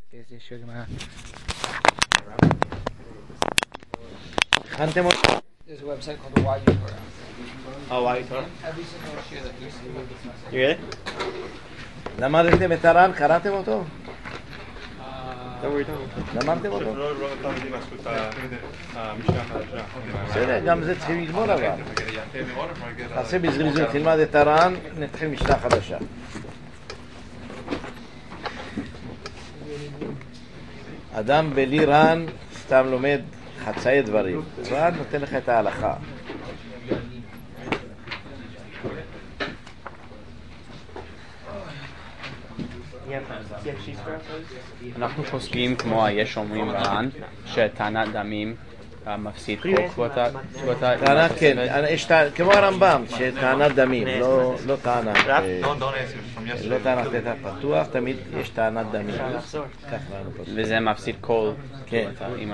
איזה שגמה. הכנתם אותי? There's a website called the YU Torah. Oh, YU Torah? Every single share that you see. You really? למדתם את הר"ן? קראתם אותו? What were you talking למדתם אותו? לא למדתי משהו את המשנה החדשה. בסדר, גם זה צריכים לגמור אבל. תעשה בזריזות, תלמד את הר"ן, נתחיל משנה חדשה. אדם בלי ר"ן סתם לומד חצאי דברים. ר"ן נותן לך את ההלכה. אנחנו פוסקים כמו היש אומרים בר"ן, שטענת דמים מפסיד כל תבותה. טענת, כן, כמו הרמב"ם, שטענת דמים, לא טענת, לא טענת פתח פתוח, תמיד יש טענת דמים. וזה מפסיד כל כן.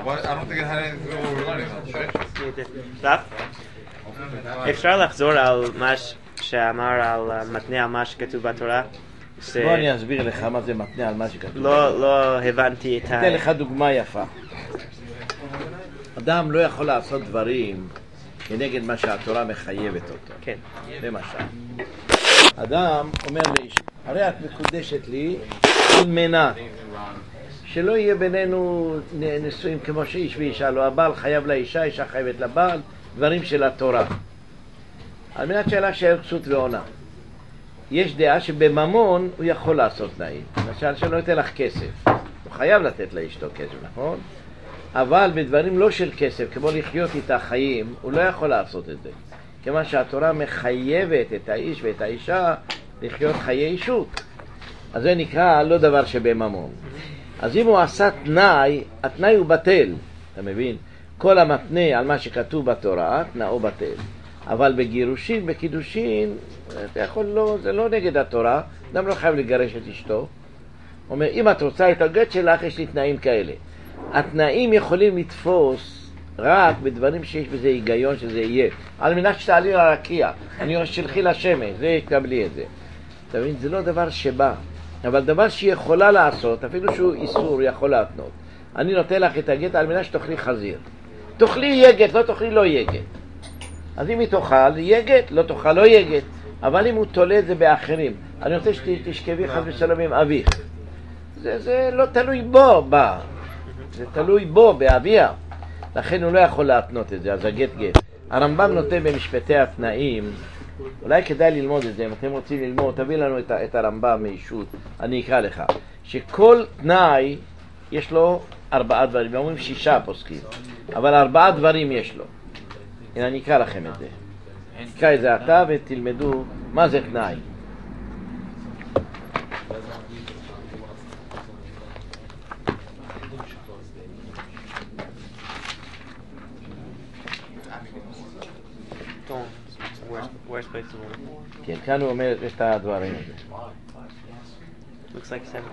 אפשר לחזור על מה שאמר על מתנה על מה שכתוב בתורה? בוא אני אסביר לך מה זה מתנה על מה שכתוב. לא הבנתי את אתן לך דוגמה יפה. אדם לא יכול לעשות דברים כנגד מה שהתורה מחייבת אותו. כן. למשל, אדם אומר לאיש, הרי את מקודשת לי על מנת שלא יהיה בינינו נישואים כמו שאיש ואישה, לא הבעל חייב לאישה, אישה חייבת לבעל, דברים של התורה. על מנת שאלה שאר כסות ועונה. יש דעה שבממון הוא יכול לעשות תנאים. למשל שלא ייתן לך כסף. הוא חייב לתת לאשתו כסף, נכון? אבל בדברים לא של כסף, כמו לחיות איתה חיים, הוא לא יכול לעשות את זה. כיוון שהתורה מחייבת את האיש ואת האישה לחיות חיי אישות. אז זה נקרא לא דבר שבממון. אז אם הוא עשה תנאי, התנאי הוא בטל. אתה מבין? כל המתנה על מה שכתוב בתורה, תנאו בטל. אבל בגירושין, בקידושין, אתה יכול לא, זה לא נגד התורה, אדם לא חייב לגרש את אשתו. אומר, אם את רוצה את הגט שלך, יש לי תנאים כאלה. התנאים יכולים לתפוס רק בדברים שיש בזה היגיון שזה יהיה. על מנת שתעלי לרקיע, אני שלחי לשמש, זה יקבלי את זה. אתה מבין? זה לא דבר שבא, אבל דבר שהיא יכולה לעשות, אפילו שהוא איסור, יכול להתנות. אני נותן לך את הגט על מנת שתאכלי חזיר. תאכלי יהיה גט, לא תאכלי לא יהיה גט. אז אם היא תאכל, יהיה גט, לא תאכל, לא יהיה גט. אבל אם הוא תולה את זה באחרים, אני רוצה שתשכבי חס ושלום עם אביך. זה לא תלוי בו, זה תלוי בו, באביה. לכן הוא לא יכול להתנות את זה, אז הגט גט. הרמב"ם נותן במשפטי התנאים, אולי כדאי ללמוד את זה, אם אתם רוצים ללמוד, תביא לנו את הרמב"ם מאישות, אני אקרא לך. שכל תנאי יש לו 4 דברים, אומרים 6 פוסקים, אבל 4 דברים יש לו. הנה אני אקרא לכם את זה. נקרא את זה אתה ותלמדו מה זה תנאי. כן, כאן הוא אומר את הדברים הזה. Looks like 7.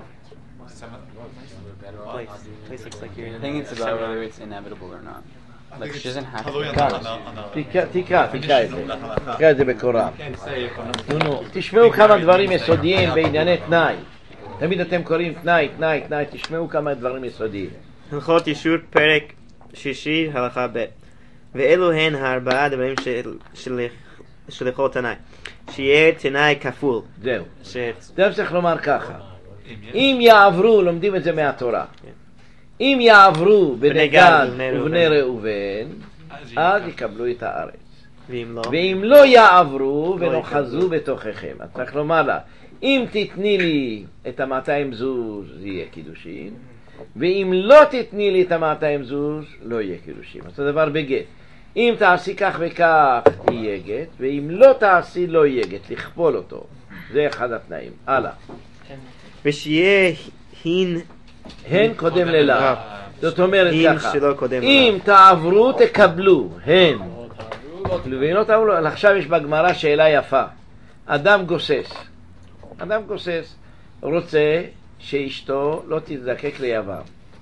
Place looks like you're I think it's about whether it's inevitable or not. Like she doesn't have כאן, תקרא את זה בקורא. נו, תשמעו כמה דברים יסודיים בענייני תנאי. תמיד אתם קוראים תנאי, תשמעו כמה דברים יסודיים. הלכות אישות פרק 6 הלכה ב' ואלו הן 4 דברים של הלכות תנאי. שיהיה תנאי כפול. זהו. זה צריך לומר ככה. אם יעברו, לומדים את זה מהתורה. אם יעברו בני גד ובני ראובן, אז יקבלו את הארץ. ואם לא יעברו ונוחזו בתוככם. אז צריך לומר לה, אם תתני לי את 200 זוז, זה יהיה קידושין. ואם לא תתני לי את 200 זוז, לא יהיה קידושין. אותו דבר בגט. אם תעשי כך וכך, יהיה גט. ואם לא תעשי, לא יהיה גט. לכפול אותו. זה אחד התנאים. הלאה. ושיהיה הן קודם ללה. זאת אומרת ככה, אם תעברו תקבלו, הן. עכשיו יש בגמרא שאלה יפה. אדם גוסס, רוצה שאשתו לא תזדקק ליבם.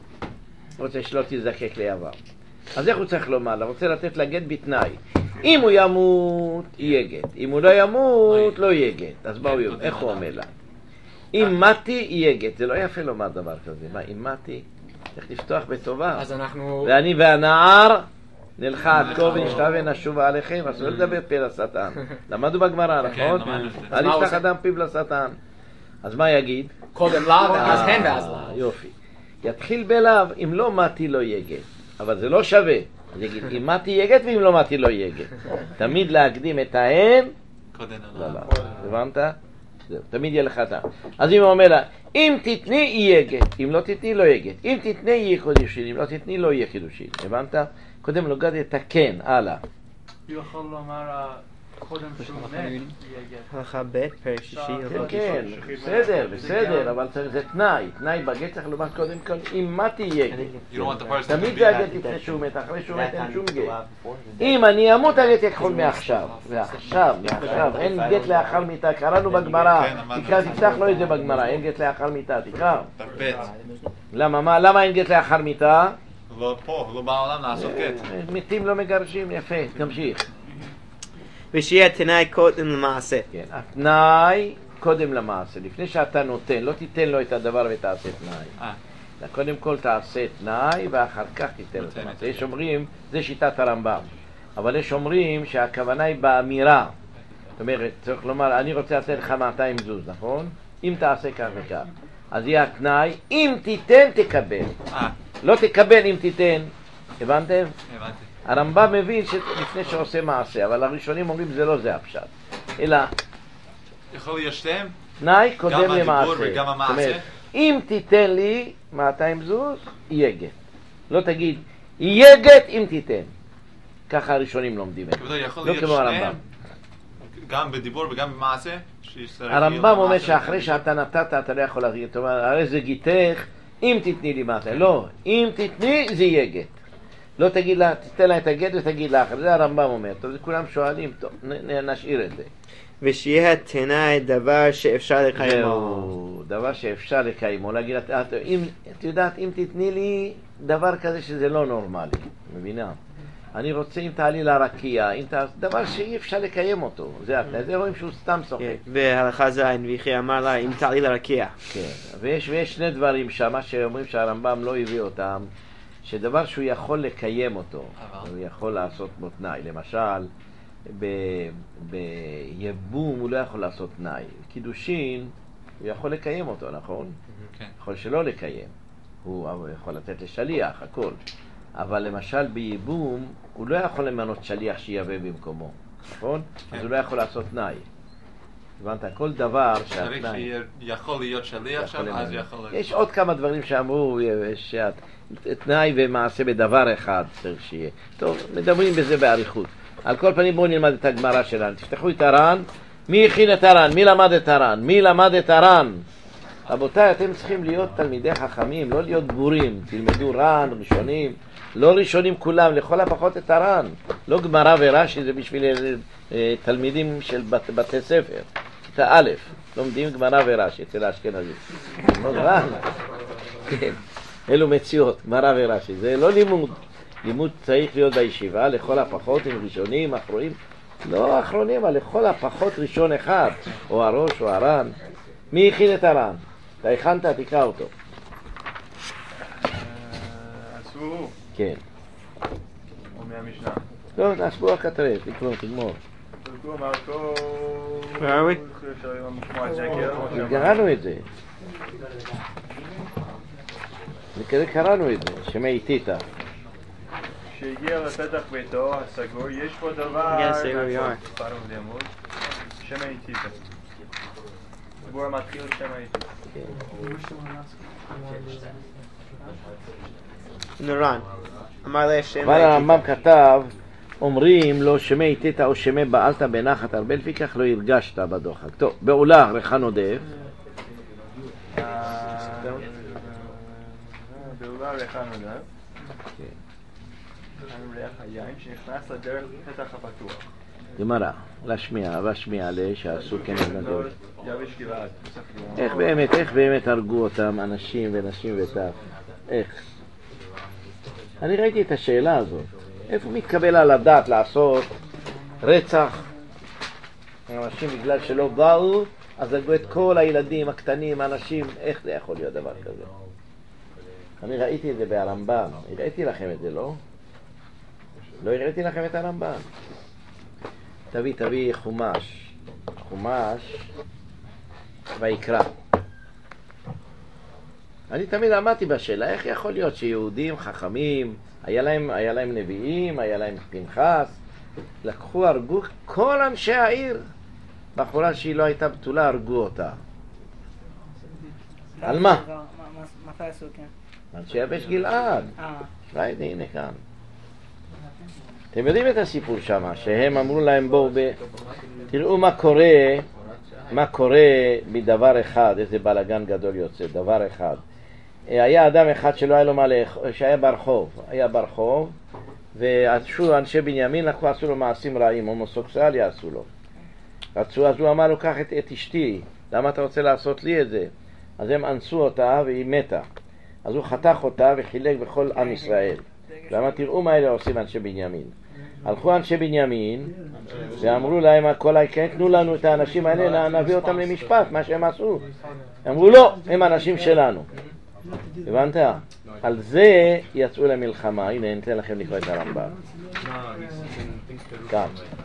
אז איך הוא צריך לומר לה? רוצה לתת לה גט בתנאי. אם הוא ימות, יהיה גט. אם הוא לא ימות, לא יהיה גט. אז איך הוא אומר לה? אם מתי יהיה גט. זה לא יפה לומר דבר כזה. מה, אם מתי? צריך לפתוח בטובה. אז אנחנו... ואני והנער נלכה עד כה ונשתה ונשובה עליכם. אז לא לדבר פה לשטן. למדו בגמרא, נכון? אל יפתח אדם פיו לשטן. אז מה יגיד? קודם לה ואז הן ואז לה. יופי. יתחיל בלאו, אם לא מתי לא יהיה גט. אבל זה לא שווה. אז יגיד, אם מתי יהיה גט ואם לא מתי לא יהיה גט. תמיד להקדים את ההן. לא, לא. הבנת? זהו, תמיד יהיה לך טעם. אז אם הוא אומר לה, אם תתני יהיה גט, אם לא תתני לא יהיה גט. אם תתני יהיה חידושין, אם לא תתני לא יהיה חידושין. הבנת? קודם לוגד את הכן, הלאה. הוא יכול לומר קודם שהוא מת, יהיה גט. הלכה ב' פרק שישי. כן, בסדר, אבל זה תנאי. תנאי בגט צריך לומר קודם כל, אם מתי יהיה גט. תמיד זה הגט לפני שהוא מת, אחרי שהוא מת אין שום גט. אם אני אמות הגט יכחול מעכשיו. ועכשיו, אין גט לאחר מיתה. קראנו בגמרא. תקרא, תפתח לו את זה בגמרא. אין גט לאחר מיתה, תקרא. למה אין גט לאחר מיתה? לא פה, לא בעולם לעשות גט. מתים לא מגרשים, יפה, תמשיך. ושיהיה תנאי קודם למעשה. כן, התנאי קודם למעשה. לפני שאתה נותן, לא תיתן לו את הדבר ותעשה תנאי. קודם כל תעשה תנאי ואחר כך תיתן לו את המעשה. יש אומרים, זה שיטת הרמב"ם. אבל יש אומרים שהכוונה היא באמירה. זאת אומרת, צריך לומר, אני רוצה לתת לך 200 זוז, נכון? אם תעשה כך וכך. אז יהיה התנאי, אם תיתן תקבל. לא תקבל אם תיתן. הבנתם? הבנתי. הרמב"ם מבין שלפני שעושה מעשה, אבל הראשונים אומרים זה לא זה הפשט. אלא יכול להיות שתיהם? תנאי קודם למעשה. גם הדיבור וגם המעשה? זאת אומרת, אם תיתן לי 200 זוז, יהיה גט. לא תגיד, יהיה גט אם תיתן. ככה הראשונים לומדים את זה. יכול לא להיות כמו שניהם? הרמב"ם. גם בדיבור וגם במעשה? הרמב"ם אומר שאחרי שאתה נתת אתה לא יכול להגיד, זאת אומרת, הרי זה גיתך, אם תתני לי מעשה. לא, אם תתני זה יהיה גט. לא תגיד לה, תתן לה את הגט ותגיד לה אחר. זה הרמב"ם אומר. טוב, זה כולם שואלים, טוב, נשאיר את זה. ושיהיה תנאי דבר שאפשר לקיימו. זהו, דבר שאפשר לקיימו. להגיד, את יודעת, אם תתני לי דבר כזה שזה לא נורמלי, מבינה? אני רוצה אם תעלי לרקיע, דבר שאי אפשר לקיים אותו. זה התנאי, זה רואים שהוא סתם שוחק. והלכה זין, ויחי אמר לה, אם תעלי לרקיע. כן, ויש שני דברים שמה שאומרים שהרמב"ם לא הביא אותם, שדבר שהוא יכול לקיים אותו, הוא יכול לעשות בו תנאי. למשל, ביבום הוא לא יכול לעשות תנאי. קידושין, הוא יכול לקיים אותו, נכון? יכול שלא לקיים. הוא יכול לתת לשליח, הכל. אבל למשל ביבום, הוא לא יכול למנות שליח שיבוא במקומו, נכון? אז הוא לא יכול לעשות תנאי. הבנת, כל דבר שהתנאי... צריך שיכול להיות שליח שם, אז יכול... יש עוד כמה דברים שאמרו, תנאי ומעשה בדבר אחד צריך שיהיה. טוב, מדברים בזה באריכות. על כל פנים בואו נלמד את הגמרא שלנו. תפתחו את הר"ן. מי הכין את הר"ן? מי למד את הר"ן? מי למד את הר"ן? רבותיי, אתם צריכים להיות תלמידי חכמים, לא להיות בורים. תלמדו ר"ן, ראשונים. לא ראשונים כולם, לכל הפחות את הר"ן. לא גמרא ורש"י, זה בשביל תלמידים של בתי ספר. כיתה א', לומדים גמרא ורש"י אצל האשכנזים. לא ר"ן. כן. אלו מציאות, גמרא ורש"י. זה לא לימוד. לימוד צריך להיות בישיבה, לכל הפחות עם ראשונים, אחרונים. לא אחרונים, אבל לכל הפחות ראשון אחד. או הראש או הר"ן. מי הכין את הר"ן? אתה הכנת, תקרא אותו. עשו. כן. או מהמשנה. לא, תעשבו הכתרף, תקרוא, תגמור. תרגום מרקו... Where are we? קראנו את זה. קראנו את זה, שמעיתיתה. כשהגיע לפתח ביתו הסגור, יש פה דבר... Yes, here we are. שמעיתיתה. דיבור מתחיל שמעיתיתה. נורן. אמר לה שם... אבל הרמב"ם כתב, אומרים לו שמי תיתה או שמי בעלת בנחת הרבה, לפיכך לא הרגשת בדוחק. טוב, בעולה ריחה נודף. בעולה ריחה נודף. ריח היין שנכנס לדרך פתח הפתוח. גמרא, להשמיע שעשו כן נדב. יבש גלעד. איך באמת הרגו אותם אנשים ונשים וטף? איך? אני ראיתי את השאלה הזאת. איפה מתקבל על הדעת לעשות רצח אנשים בגלל שלא באו אז הרגו את כל הילדים הקטנים, האנשים, איך זה יכול להיות דבר כזה? אני ראיתי את זה ברמב"ם, הראיתי לכם את זה, לא? לא הראיתי לכם את הרמב"ם. תביא חומש ויקרא. אני תמיד עמדתי בשאלה, איך יכול להיות שיהודים חכמים, היה להם נביאים, היה להם פנחס, לקחו, הרגו כל אנשי העיר. בחורה שהיא לא הייתה בתולה, הרגו אותה. על מה? מתי עשו, כן? אנשי יבש גלעד. ראיתי, הנה כאן. אתם יודעים את הסיפור שם, שהם אמרו להם בואו, תראו מה קורה בדבר אחד, איזה בלגן גדול יוצא, דבר אחד. היה אדם אחד שלא היה לו מה לאכול, שהיה ברחוב, ועשו אנשי בנימין, עשו לו מעשים רעים, הומוסקסואלי עשו לו. אז הוא אמר לו, קח את אשתי, למה אתה רוצה לעשות לי את זה? אז הם אנסו אותה והיא מתה. אז הוא חתך אותה וחילק בכל עם ישראל. ואמר, תראו מה אלה עושים אנשי בנימין. הלכו אנשי בנימין ואמרו להם, כל העיקר, תנו לנו את האנשים האלה, נביא אותם למשפט, מה שהם עשו. אמרו, לא, הם אנשים שלנו. הבנת? על זה יצאו למלחמה. הנה, ניתן לכם לקרוא את הרמב"ם. כאן.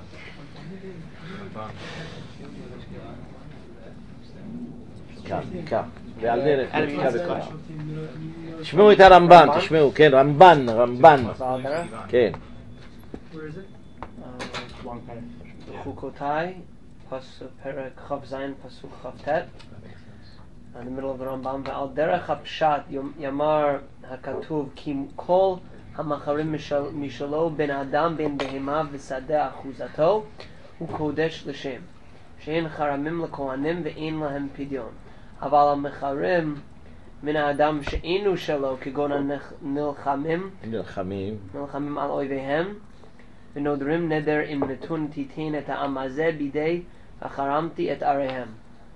כאן. ועל דרך נתקע בכוח. תשמעו את הרמב"ם, תשמעו, כן, רמב"ן. כן. חוקותיי, פרק כ"ז פסוק כ"ט. in the middle of the Rambam, ועל דרך הפשט יאמר הכתוב כי כל המחרים משלו בין אדם בין בהמה ושדה אחוזתו הוא קודש לשם, שאין חרמים לכהנים ואין להם פדיון. אבל המחרים מן האדם שאינו שלו, כגון הנלחמים על אויביהם ונודרים נדר אם נתון תיתן את העם הזה בידי וחרמתי את עריהם,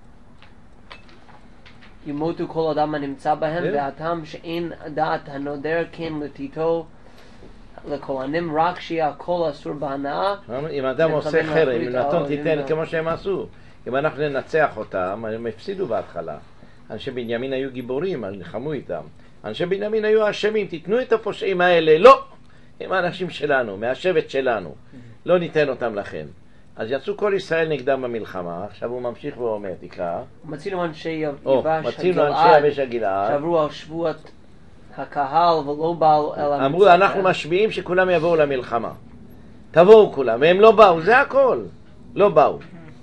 ימותו כל אדם הנמצא בהם, והטעם שאין דעת הנודר כן לתיתו לכהנים, רק שיהיה הכל אסור בהנאה. אם אדם עושה חרם, אם נתון תיתן כמו שהם עשו, אם אנחנו ננצח אותם, הם הפסידו בהתחלה. אנשי בנימין היו גיבורים, נלחמו איתם. אנשי בנימין היו אשמים, תיתנו את הפושעים האלה, לא! הם האנשים שלנו, מהשבט שלנו, לא ניתן אותם לכם. אז יצאו כל ישראל נגדם במלחמה. עכשיו הוא ממשיך ואומר, תקרא. מצינו אנשי יבש הגלעד שעברו על שבועת הקהל ולא באו אל המצווה. אמרו, אנחנו משביעים שכולם יבואו למלחמה, תבואו כולם, והם לא באו, זה הכל, לא באו.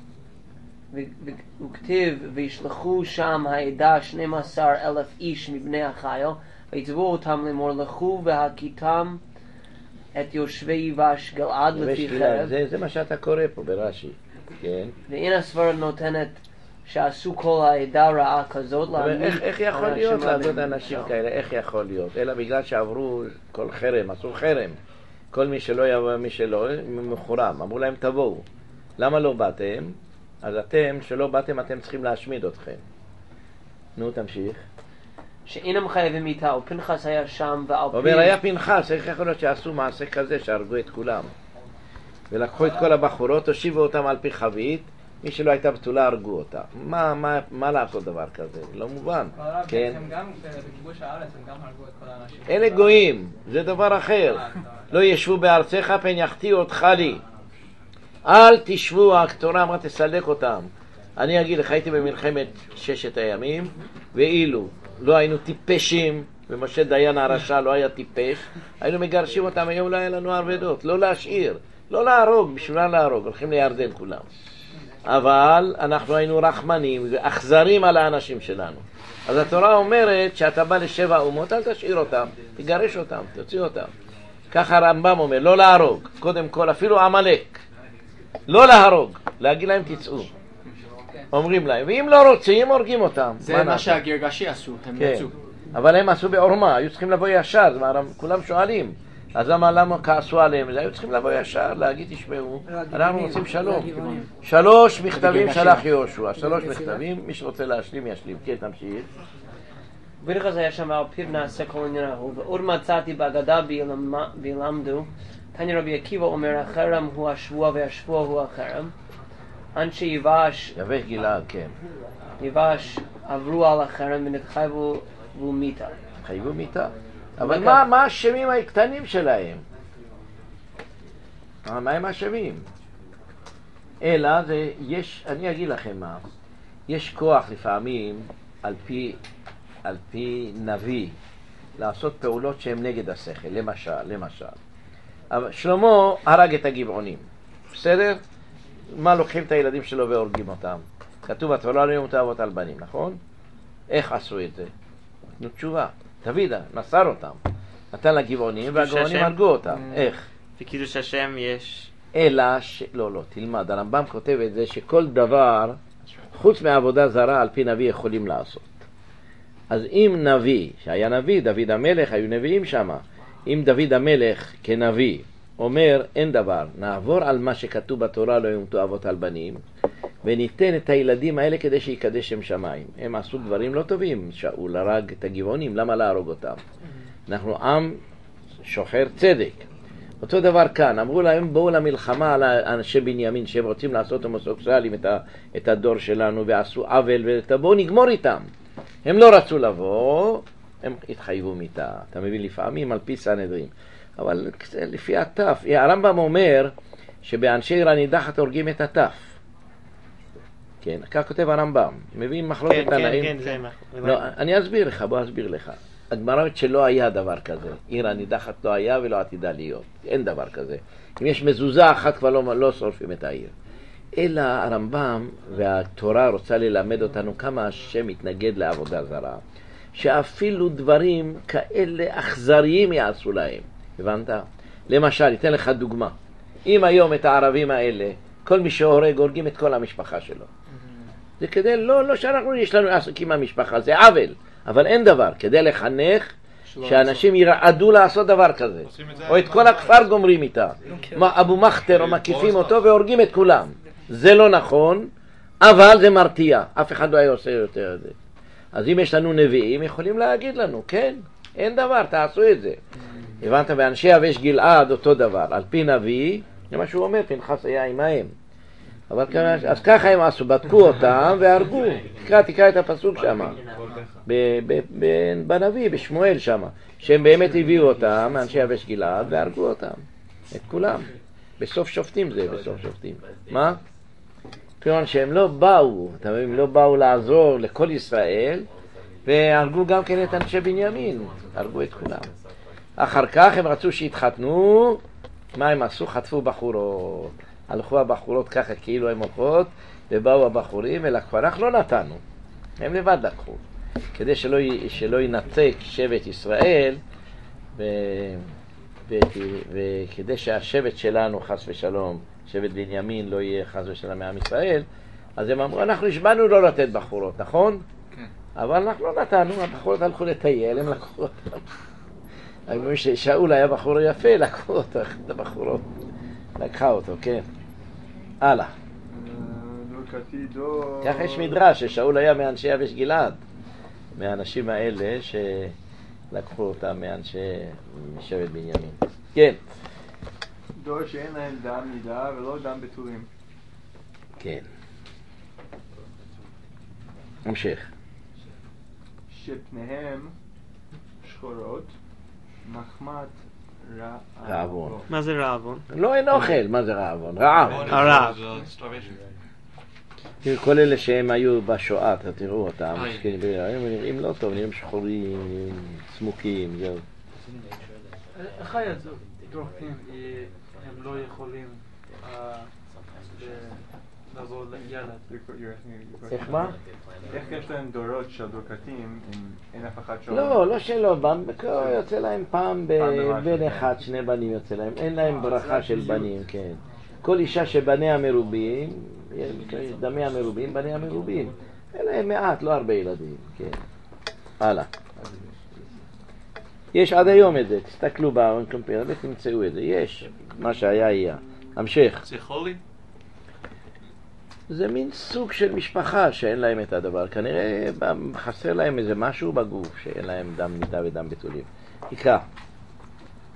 וכתיב וישלחו שם העדה 12,000 איש מבני החיל ויצבו אותם לאמור, לכו והכיתם את יושבי יבש גלעד לפי חרב. זה מה שאתה קורא פה ברש"י, כן? ואין הסברה נותנת שעשו כל העדה רעה כזאת. איך יכול להיות לעשות אנשים כאלה? איך יכול להיות? אלא בגלל שעברו כל חרם, עשו חרם. כל מי שלא יבוא, מי שלא, מחורם. אמרו להם תבואו. למה לא באתם? אז אתם, שלא באתם, אתם צריכים להשמיד אתכם. נו, תמשיך. שאינם חייבים איתה, ופנחס היה שם ועל פיו. אומר, היה פנחס, איך יכול להיות שעשו מעשה כזה שהרגו את כולם? ולקחו את כל הבחורות, הושיבו אותם על פי חבית, מי שלא הייתה בתולה הרגו אותה. מה לעשות דבר כזה? לא מובן. כן? הם גם בכיבוש הארץ, הם גם הרגו את כל האנשים. אלה גויים, זה דבר אחר. לא ישבו בארצך פן יחטיאו אותך לי. אל תשבו, התורה אמרה תסלק אותם. אני אגיד לך, הייתי במלחמת ששת הימים, ואילו לא היינו טיפשים, ומשה דיין הרשע לא היה טיפש, היינו מגרשים אותם, היום לא היה לנו ערבדות, לא להשאיר, לא להרוג, בשבילה להרוג, הולכים לירדן כולם. אבל אנחנו היינו רחמנים ואכזרים על האנשים שלנו. אז התורה אומרת שאתה בא לשבע אומות, אל תשאיר אותם, תגרש אותם, תוציא אותם. ככה הרמב"ם אומר, לא להרוג, קודם כל, אפילו עמלק, לא להרוג, להגיד להם תצאו. אומרים להם, ואם לא רוצים, הורגים אותם. זה מה שהגרגשי עשו, הם יצאו. אבל הם עשו בעורמה, היו צריכים לבוא ישר, כולם שואלים. אז למה כעסו עליהם? היו צריכים לבוא ישר, להגיד, תשמעו, אנחנו רוצים שלום. 3 מכתבים שלח יהושע, 3 מכתבים, מי שרוצה להשלים, ישלים. כן, תמשיך. פנחס היה שם ועל פיו נעשה כל עניין ההוא, ועוד מצאתי בהגדה וילמדו, תניא רבי עקיבא אומר, החרם הוא השבוע והשבוע הוא החרם. אנשי יבש, יבש גלעד, כן. יבש עברו על החרם ונתחייבו מיתה. חייבו מיתה. אבל מה השמים הקטנים שלהם? מה הם השמים? אלא זה, אני אגיד לכם מה, יש כוח לפעמים על פי נביא לעשות פעולות שהן נגד השכל, למשל. אבל שלמה הרג את הגבעונים, בסדר? מה לוקחים את הילדים שלו והורגים אותם? כתוב בתורה לא ימות אבות על בנים, נכון? איך עשו את זה? נתנו תשובה, דוד מסר אותם, נתן לגבעונים והגבעונים הרגו אותם. איך? בקידוש השם יש... אלא לא, תלמד, הרמב"ם כותב את זה שכל דבר חוץ מעבודה זרה על פי נביא יכולים לעשות. אז אם נביא, שהיה נביא, דוד המלך, היו נביאים שם, אם דוד המלך כנביא אומר אין דבר, נעבור על מה שכתוב בתורה לא ימותו אבות על בנים וניתן את הילדים האלה כדי שיקדש שם שמיים. הם עשו דברים לא טובים, שאול הרג את הגבעונים, למה להרוג אותם? אנחנו עם שוחר צדק. אותו דבר כאן, אמרו להם בואו למלחמה על אנשי בנימין שהם רוצים לעשות הומוסקסואלים את הדור שלנו ועשו עוול ובואו נגמור איתם. הם לא רצו לבוא, הם התחייבו מיתה. אתה מבין, לפעמים על פי סנהדרין, אבל לפי הטף. הרמב"ם אומר שבאנשי עיר הנידחת הורגים את הטף. כן, כך כותב הרמב"ם. מבין מחלוקת תנאים? כן, זה לא, אני אסביר לך, בוא אסביר לך. הגמרא אומרת שלא היה דבר כזה. עיר הנידחת לא היה ולא עתידה להיות. אין דבר כזה. אם יש מזוזה אחת כבר לא שורפים את העיר. אלא הרמב"ם והתורה רוצה ללמד אותנו כמה השם מתנגד לעבודה זרה. שאפילו דברים כאלה אכזריים יעשו להם. הבנת? למשל, אתן לך דוגמה. אם היום את הערבים האלה, כל מי שהורג, הורגים את כל המשפחה שלו. זה כדי, לא שאנחנו יש לנו עסקים מהמשפחה, זה עוול. אבל אין דבר, כדי לחנך שאנשים ירעדו לעשות דבר כזה. או את כל הכפר גומרים איתה. אבו מחתר או מקיפים אותו והורגים את כולם. זה לא נכון, אבל זה מרתיע. אף אחד לא היה עושה יותר את זה. אז אם יש לנו נביאים, יכולים להגיד לנו, כן, אין דבר, תעשו את זה. הבנת? באנשי יבש גלעד אותו דבר. על פי נביא, זה מה שהוא אומר, פנחס היה עמהם. אבל אז ככה הם עשו, בדקו אותם והרגו. תקרא את הפסוק שם. בנביא, בשמואל שם. שהם באמת הביאו אותם, אנשי יבש גלעד, והרגו אותם. את כולם. בסוף שופטים זה, בסוף שופטים. מה? כלומר שהם לא באו, אתם יודעים, לא באו לעזור לכל ישראל, והרגו גם כן את אנשי בנימין. הרגו את כולם. אחר כך הם רצו שיתחתנו, מה הם עשו? חטפו בחורות. הלכו הבחורות ככה כאילו הם הולכות, ובאו הבחורים ולקחו. אנחנו לא נתנו, הם לבד לקחו. כדי שלא ינצק שבט ישראל, וכדי שהשבט שלנו חס ושלום, שבט בנימין לא יהיה חס ושלום מעם ישראל, אז הם אמרו, אנחנו השבענו לא לתת בחורות, נכון? כן. אבל אנחנו לא נתנו, הבחורות הלכו לטייל, הם לקחו אותם. אמרו ששאול היה בחור יפה, לקחו אותו, את הבחורות. לקחה אותו, כן. הלאה. ככה יש מדרש ששאול היה מאנשי יבש גלעד, מהאנשים האלה שלקחו אותם מאנשי שבט בנימין. כן. דור שאין להם דם נידה ולא דם בתולים. כן. המשך. שפניהם שחורות, מחמת רעבון. מה זה רעבון? לא, אין אוכל, מה זה רעבון? רעב. הרעב. כל אלה שהם היו בשואה, תראו אותם, הם נראים לא טוב, נראים שחורים, סמוקים, זהו. איך היה דורכים הם לא יכולים לעבור לילד? איך מה? איך יש להם דורות של דורקתים אם אין אף אחד שם? לא שלא, יוצא להם פעם בן אחד, שני בנים יוצא להם, אין להם ברכה של בנים, כן. כל אישה שבניה מרובים, דמיה מרובים, בניה מרובים. אין להם מעט, לא הרבה ילדים, כן. הלאה. יש עד היום את זה, תסתכלו בקומפיוטר ותמצאו את זה, יש. מה שהיה יהיה. המשך. פסיכולי? זה מין סוג של משפחה שאין להם את הדבר. כנראה חסר להם איזה משהו בגוף שאין להם דם נידה ודם בתולים. תקרא.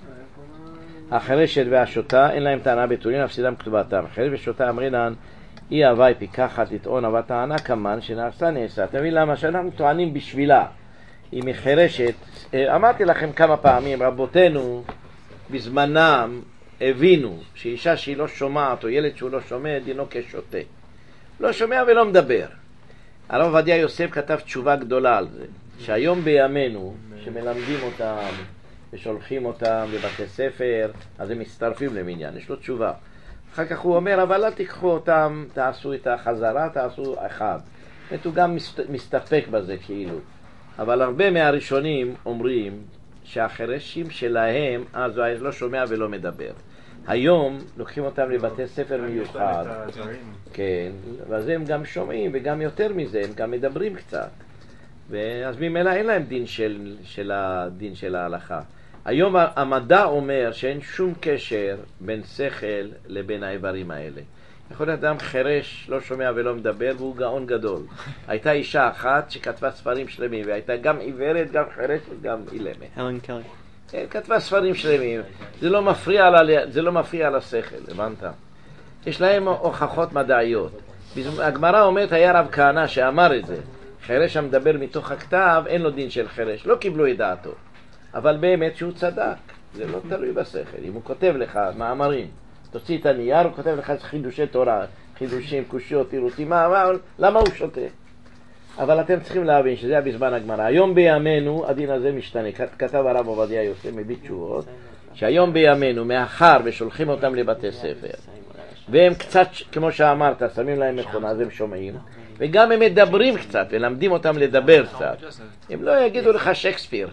החרשת והשוטה אין להם טענה בתולים, הפסידם כתובתם. החרשת והשוטה אמרינן, אי הווי פיקחת לטעון אבל טענה כמן שנעשה נעשה. אתה מבין למה שאנחנו טוענים בשבילה, היא מחרשת. אמרתי לכם כמה פעמים, רבותינו בזמנם הבינו שאישה שהיא לא שומעת או ילד שהוא לא שומע דינו כשוטה, לא שומע ולא מדבר. הרב עובדיה יוסף כתב תשובה גדולה על זה, שהיום בימינו שמלמדים אותם ושולחים אותם לבתי ספר, אז הם מצטרפים למניין, יש לו תשובה. אחר כך הוא אומר, אבל לא תיקחו אותם, תעשו את החזרה, תעשו אחד. הוא גם מסתפק בזה כאילו. אבל הרבה מהראשונים אומרים שהחרשים שלהם אז לא שומע ולא מדבר. היום לוקחים אותם לבתי ספר מיוחד, כן, ואז הם גם שומעים וגם יותר מזה, הם גם מדברים קצת. אז ממילא אין להם דין של ההלכה. היום המדע אומר שאין שום קשר בין שכל לבין האיברים האלה. יכול להיות אדם חרש, לא שומע ולא מדבר, והוא גאון גדול. הייתה אישה אחת שכתבה ספרים שלמים, והייתה גם עיוורת, גם חרש וגם אילמת. הלן קלי. כתבה ספרים שלמים. זה לא מפריע לשכל, הבנת? יש להם הוכחות מדעיות. הגמרא אומרת, היה רב כהנא שאמר את זה. חרש המדבר מתוך הכתב, אין לו דין של חרש. לא קיבלו את דעתו. אבל באמת שהוא צדק. זה לא תלוי בשכל. אם הוא כותב לך מאמרים, תוציא את הנייר, הוא כותב לך חידושי תורה, חידושים, קושיות, תירוצים, למה הוא שותה? אבל אתם צריכים להבין שזה היה בזמן הגמרא. היום בימינו הדין הזה משתנה. כתב הרב עובדיה יוסף מביא תשובות, שהיום בימינו, מאחר ושולחים אותם לבתי ספר, והם קצת, כמו שאמרת, שמים להם מכונה, אז הם שומעים, וגם הם מדברים קצת, ולמדים אותם לדבר קצת. הם לא יגידו לך שייקספיר.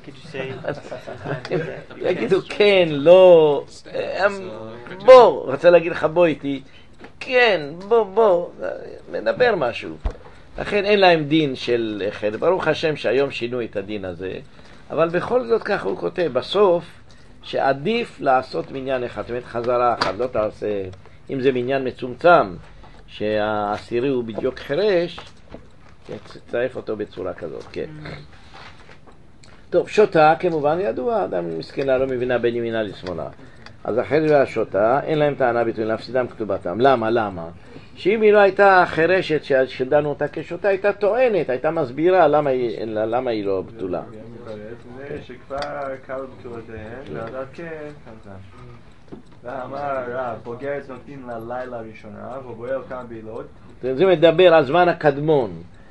הם יגידו כן, לא, בוא, רוצה להגיד לך בוא איתי, כן, בוא, מדבר משהו. לכן אין להם דין של חד. ברוך השם שהיום שינו את הדין הזה, אבל בכל זאת ככה הוא כותב, בסוף, שעדיף לעשות מניין אחד, זאת אומרת חזרה אחת, לא תעשה, אם זה מניין מצומצם, שהעשירי הוא בדיוק חרש, תצטרף אותו בצורה כזאת, כן. טוב, שוטה כמובן ידוע, אדם מסכנה לא מבינה בין ימינה לשמאלה. אז החרש והשוטה, אין להם טענה ביטוי, להפסידם כתובתם. למה? שאם היא לא הייתה חרשת שדנו אותה כשוטה, הייתה טוענת, הייתה מסבירה למה היא לא בתולה. זה שכבר קל בתולותיהם, ועדת כן, כמובן. ואמר הרב, בוגרת נותנים ללילה הראשונה, ובועל כמה בילות. זה מדבר על זמן הקדמון,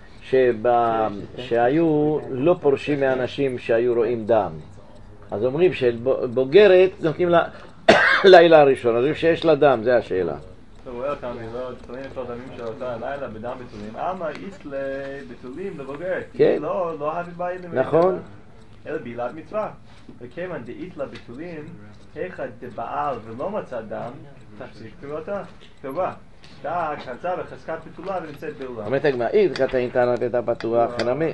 שהיו לא פורשים מאנשים שהיו רואים דם. אז אומרים שבוגרת נותנים לה לילה הראשון, אז שיש לה דם, זה השאלה. ובועל כמה בילות, תולים את הדמים של אותה הלילה בדם בתולים. אמה איסלה בתולים לבוגרת. כן. לא אהבי בעילים. נכון. אלא בעילת מצווה. וכיוון דאית לה בתולים, היכא דבעל ולא מצא דם, תפסיק תורתה. טובה. דא קצה בחזקת בתולה ונמצאת בעולה. אומרת הגמרא, קטעין טענת את הפתוח, חנמה.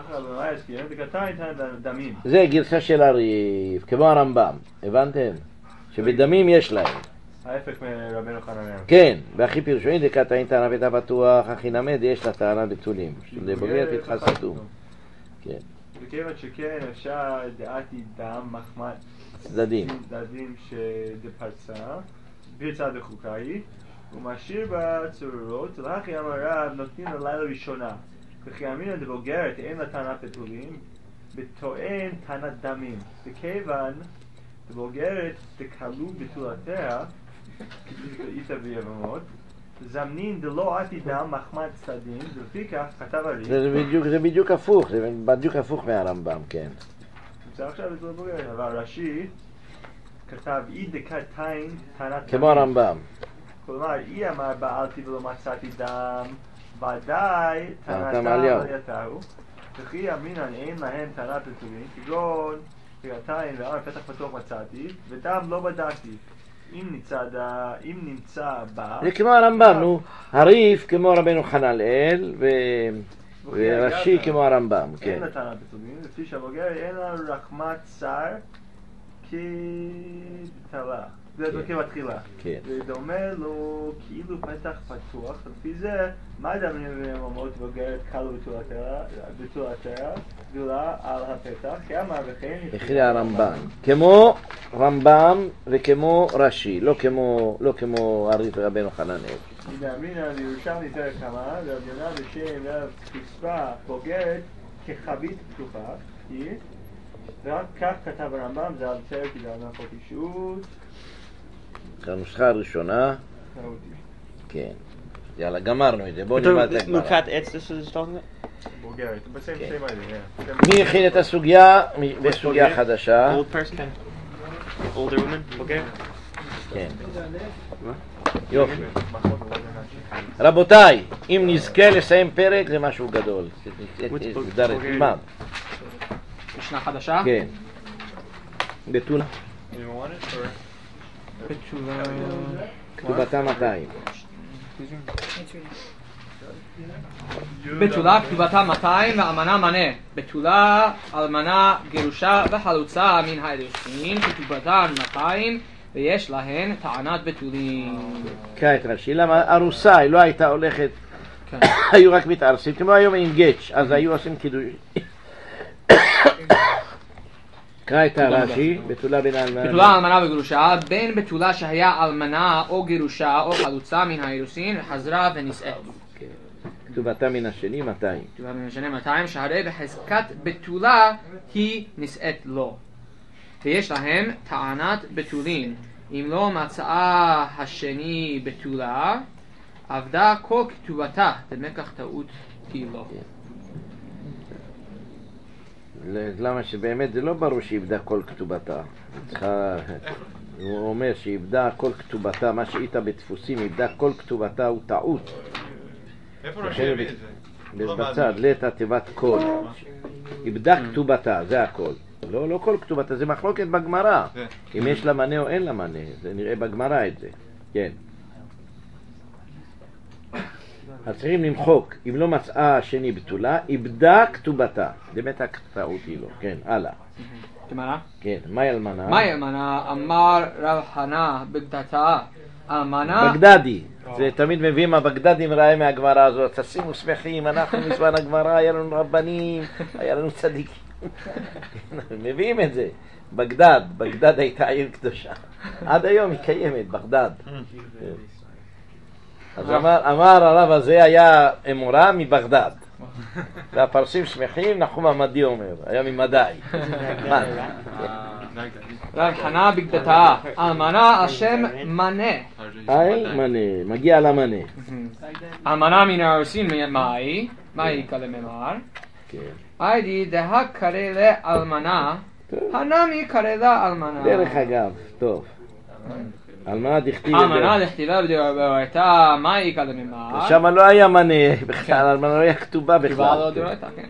דמים. זה גרסה של הריף, כמו הרמב"ם, הבנתם? שבדמים יש להם. ההפך מרבנו חננאל. כן, והכי פירושו, דקטעין טענת את הפתוח, הכי נמה יש לה טענה בתולים. לבוגרת התחסדו. כן. וכיוון שכן אפשר דעתי דם מחמת צדדים שדפרצה, פרצה דחוקה היא, ומשאיר בצרורות, ולכי אמר רב נותנים ללילה ראשונה, וכי אמינא דבוגרת אין לה טענת בתולים, בטוען טענת דמים. וכיוון דבוגרת דקלו בתולתיה, איתה ויבמות, זמנין דלא עתי דם מחמת צדדים, ולפיכך כתב הריף. זה בדיוק הפוך, זה בדיוק הפוך מהרמב"ם, כן. זה עכשיו את זה בוגרת, אבל רש"י כתב אי דקתיים טענת דמים. כמו הרמב"ם. כלומר, אי אמר בעלתי ולא מצאתי דם, ודאי טענת דם עלייתהו, וכי אמינן אין להם טענת בתולים, כגון קריאתיים ואמר פתח פתוח מצאתי, ודם לא בדקתי. אם נמצא בה... זה כמו הרמב"ם, נו. הריף כמו רבנו חננאל, ורש"י כמו הרמב"ם, כן. אין לה טענת בתולים, לפי שהבוגר אין לה רחמת צר כתלה. זה כבתחילה. ודומה לו כאילו פתח פתוח, לפי זה, מה דמים וממות בוגרת קלו בתולתיה, גדולה על הפתח, כי אמר וכן... הכי הרמב"ם. כמו רמב"ם וכמו רש"י, לא כמו הריף ורבנו חננאל. אמרינן לירושלמי פרק כמה, רב יונה בשם רב כספה בוגרת כחבית פתוחה, ורק כך כתב הרמב"ם, זה על פרק להלכות אישות. הנוסחה הראשונה. כן. יאללה, גמרנו את זה, בואו נלמד את הגמרא. מוקת עץ this is talking about? בוגרת, בסיים idea. מי הכין את הסוגיה בסוגיה חדשה? Old person? Older woman? בוגרת? כן. יופי. רבותיי, אם נזכה לסיים פרק זה משהו גדול. תלמד. משנה חדשה? כן. בתולה. כתובתה 200. בתולה כתובתה 200 ואלמנה מנה. בתולה, אלמנה, גירושה וחלוצה מן האירוסין, כתובתן 200 ויש להן טענת בתולים. כעת רש"י, למה ארוסה היא לא הייתה הולכת, היו רק מתארסים, כמו היום עם גץ', אז היו עושים קידוש. כעת רש"י, בתולה בין האלמנה. בתולה אלמנה וגרושה, בין בתולה שהיה אלמנה או גירושה או חלוצה מן האירוסין וחזרה ונישאת. כתובתה מן השני 200. כתובתה מן השני 200 שהרי בחזקת בתולה היא נישאת לו. ויש להם טענת בתולין. אם לא מצאה השני בתולה, עבדה כל כתובתה, דמקח טעות היא לו. למה שבאמת זה לא ברור שאיבדה כל כתובתה. הוא אומר שאיבדה כל כתובתה, מה שאיתה בדפוסים, איבדה כל כתובתה הוא טעות. איפה רש"י הביא את זה? בצד, לטה תיבת כל. איבדה כתובתה, זה הכל. לא כל כתובתה, זה מחלוקת בגמרא. אם יש לה מנה או אין לה מנה, זה נראה בגמרא את זה. כן. אז צריכים למחוק, אם לא מצאה השני בתולה, איבדה כתובתה. באמת הטעות היא לו. כן, הלאה. גמרא? כן, מהי אלמנה? מהי אלמנה? אמר רב חנא בגדתה. אלמנה... בגדדי. זה תמיד מביאים הבגדדים ראה מהגמרא הזאת. תשימו שמחים, אנחנו מזמן הגמרא, היה לנו רבנים, היה לנו צדיקים. מביאים את זה. בגדד הייתה עיר קדושה. עד היום היא קיימת, בגדד. אז אמר הרב הזה היה אמורה מבגדד. והפרסים שמחים, נחום עמדי אומר, היה ממדי. רב חנא בגדתה, אלמנה על שם מנה. מנה, מגיע למנה. אלמנה מן האירוסין מהי? מהי כלממר? היידי דה קרא לאלמנה, הנמי קרא לאלמנה. דרך אגב, טוב. אלמנה דכתיבה בדאורייתא, מהי כלממר? שם לא היה מנה בכלל, אלמנה לא היה כתובה בכלל. כתובה לא דאורייתא, כן.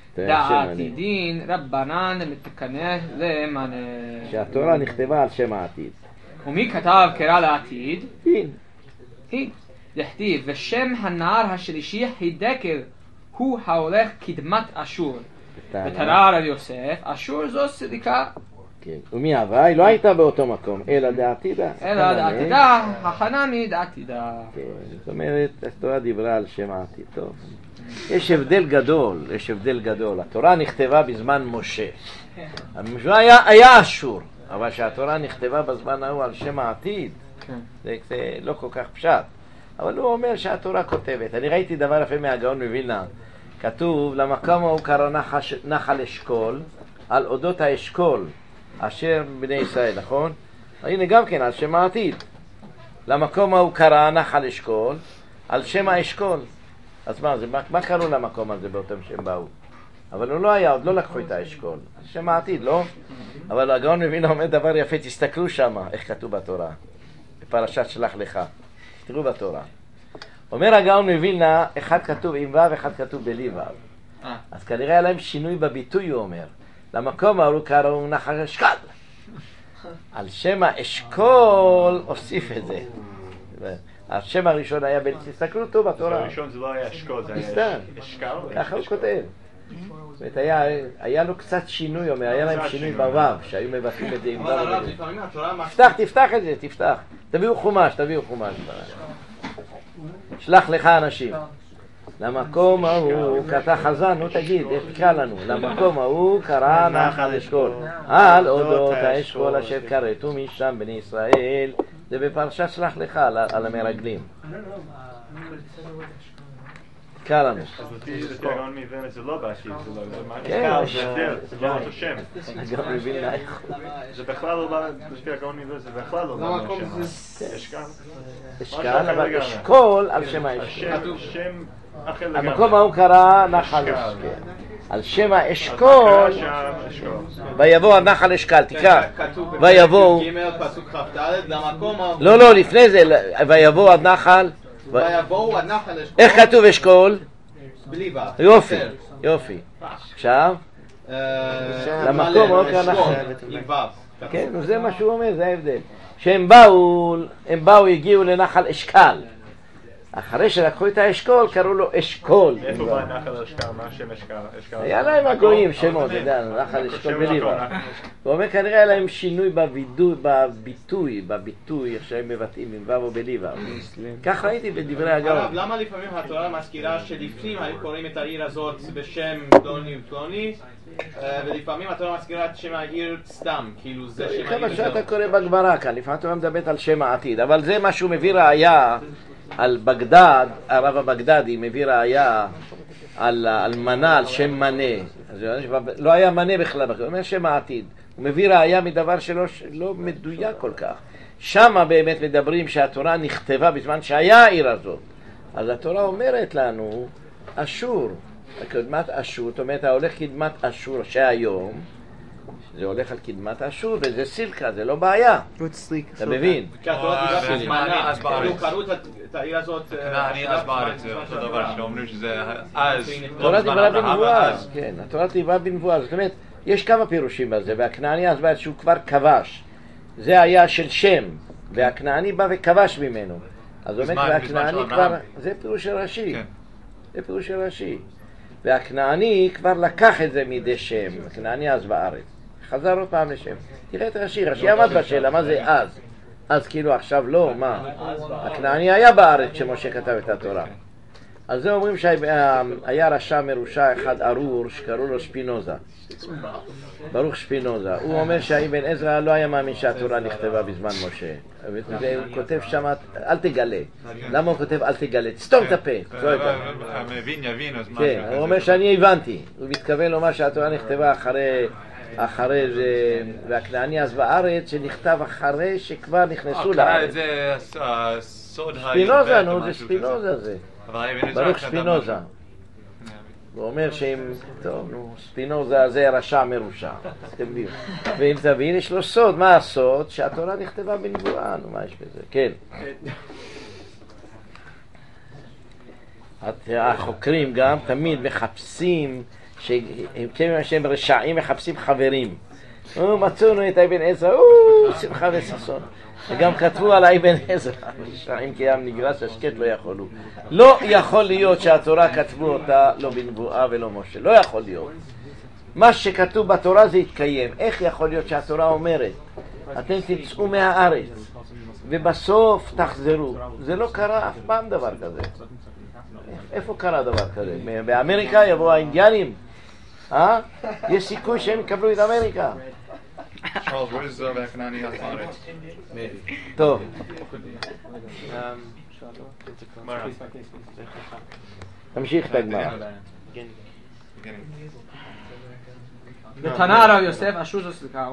דעתידין רבנן מתקנא למנה. שהתורה נכתבה על שם העתיד. ומי כתב קרא לעתיד? היא. דכתיב, ושם הנער השלישי הידקל, הוא ההולך קדמת אשור. ותרא רב יוסף, אשור זו צדיקה. כן, ומי עברה? היא לא הייתה באותו מקום, אלא דעתידה. אלא דעתידה, החנמי דעתידה. כן, זאת אומרת, התורה דיברה על שם העתיד. טוב. יש הבדל גדול. התורה נכתבה בזמן משה. הממשלה היה אשור, אבל שהתורה נכתבה בזמן ההוא על שם העתיד, זה לא כל כך פשט. אבל הוא אומר שהתורה כותבת. אני ראיתי דבר יפה מהגאון מווילנה. כתוב, למקום ההוא קרא נחל אשכול, על אודות האשכול, אשר בני ישראל, נכון? הנה גם כן, על שם העתיד. למקום ההוא קרא נחל אשכול, על שם האשכול. אז מה קראו למקום הזה באותם שם באו? אבל הוא לא היה, עוד לא לקחו את האשכול. שם העתיד, לא? אבל הגאון מווילנה אומר דבר יפה, תסתכלו שם, איך כתוב בתורה. בפרשת שלח לך. תראו בתורה. אומר הגאון מווילנה, אחד כתוב עם ו', אחד כתוב בלי ו'. אז כנראה היה להם שינוי בביטוי, הוא אומר. למקום ההוא קראו נחל אשכול. על שם האשכול הוסיף את זה. השם הראשון היה תסתכלו טוב בתורה. הראשון זה לא היה אשכול, זה היה אשכל. ככה הוא כותב. היה לו קצת שינוי, אומר, היה להם שינוי בוו, שהיו מבטאים את זה עם וו. תפתח את זה, תפתח. תביאו חומש. שלח לך אנשים. למקום ההוא, אתה חזן, נו תגיד, תקרא לנו. למקום ההוא קרא נחל אשכול. על אודות האשכול אשר קראתו משם בני ישראל זה בפרשת שלח לך על המרגלים. קל לנו. לפי הגאון מווילנה זה לא באשית, כן, זה לא אותו שם. הגאון מווילנה. זה בכלל לא בא, לפי הגאון מווילנה זה בכלל לא בא מהשם. אשכל. אשכל, אבל אשכול על שם האשכול. שם אחר לגמרי. המקום ההוא קרא נחל אשכול. על שם האשכול, ויבוא נחל אשכול, תקרא. ויבואו, פסוק כ"ד, למקום ההוא. לא, לפני זה, ויבואו עד נחל. ויבואו עד נחל אשכול. איך כתוב אשכול? בלי ו'. יופי. עכשיו? למקום ההוא קרא נחל. עם ו'. כן, זה מה שהוא אומר, זה ההבדל. שהם באו, הגיעו לנחל אשכול. אחרי שלקחו את האשכול, קראו לו אשכול. איפה בא נחל אשכול? מה השם אשכול? היה להם הגויים שמות, אתה יודע, נחל אשכול בליבה. הוא אומר, כנראה היה להם שינוי בביטוי, איך שהם מבטאים עם וו בליבה. כך ראיתי בדברי הגאון. למה לפעמים התורה מזכירה שלפנים היו קוראים את העיר הזאת בשם פלוני ופלוני, ולפעמים התורה מזכירה את שם העיר סתם, כאילו זה שם העיר. כמה שאתה קורא בגמרא כאן, לפעמים התורה מדברת על שם העתיד, אבל זה מה שהוא מביא ראיה על בגדד, הרב הבגדדי מביא ראיה על מנה, על שם מנה. לא היה מנה בכלל, הוא אומר שם העתיד. הוא מביא ראיה מדבר שלא מדויק כל כך. שמה באמת מדברים שהתורה נכתבה בזמן שהיה העיר הזאת. אז התורה אומרת לנו, אשור, קדמת אשור, זאת אומרת, ההולך קדמת אשור שהיום, זה הולך על קדמת אשור, וזה סילקה, זה לא בעיה. אתה מבין? כי התורה דיברה בזמנה, כאילו קראו את העיר הזאת... אני אז בארץ, זה אותו דבר, שאומרים שזה אז... התורה דיברה בנבואה, כן, התורה דיברה בנבואה, זאת אומרת, יש כמה פירושים בזה, והכנעני אז בא שהוא כבר כבש, זה היה של שם, והכנעני בא וכבש ממנו, אז זאת אומרת, והכנעני כבר, זה פירוש רש"י, זה פירוש רש"י, והכנעני כבר לקח את זה מידי שם, הכנעני אז בארץ, חזר עוד פעם לשם, תראה את רש"י עמד בשאלה, מה זה אז? אז כאילו עכשיו לא, מה? הכנעני היה בארץ כשמשה כתב את התורה. אז זה אומרים שהיה רשע מרושע אחד ארור שקראו לו שפינוזה, ברוך שפינוזה. הוא אומר שהאבן עזרא לא היה מאמין שהתורה נכתבה בזמן משה, והוא כותב שם אל תגלה. למה הוא כותב אל תגלה? תסתום את הפה. המבין יבין. כן, הוא אומר שאני הבנתי, הוא מתכוון לומר שהתורה נכתבה אחרי זה, והכנעני אז בארץ שנכתב אחרי שכבר נכנסו לארץ. זה סוד שפינוזה, נו, זה שפינוזה זה. ברוך שפינוזה. הוא אומר שאם, טוב, נו, ספינוזה זה רשע מרושע. ואם תבין, יש לו סוד. מה הסוד? שהתורה נכתבה בנבואה, נו, מה יש בזה? כן. החוקרים גם תמיד מחפשים, שהם רשעים מחפשים חברים. מצאנו את אבן עזרא, שמחה וששון. וגם כתבו על אבן עזרא, רשעים כי ים נגרס, השקט לא יכולו. לא יכול להיות שהתורה כתבו אותה לא בנבואה ולא משה, לא יכול להיות. מה שכתוב בתורה זה יתקיים. איך יכול להיות שהתורה אומרת, אתם תצאו מהארץ ובסוף תחזרו? זה לא קרה אף פעם דבר כזה. איפה קרה דבר כזה? באמריקה יבואו האינדיאנים? יש סיכוי שהם יקבלו את אמריקה? טוב. תמשיך את הגמרא. ותנא רב יוסף אשור זו סליקה,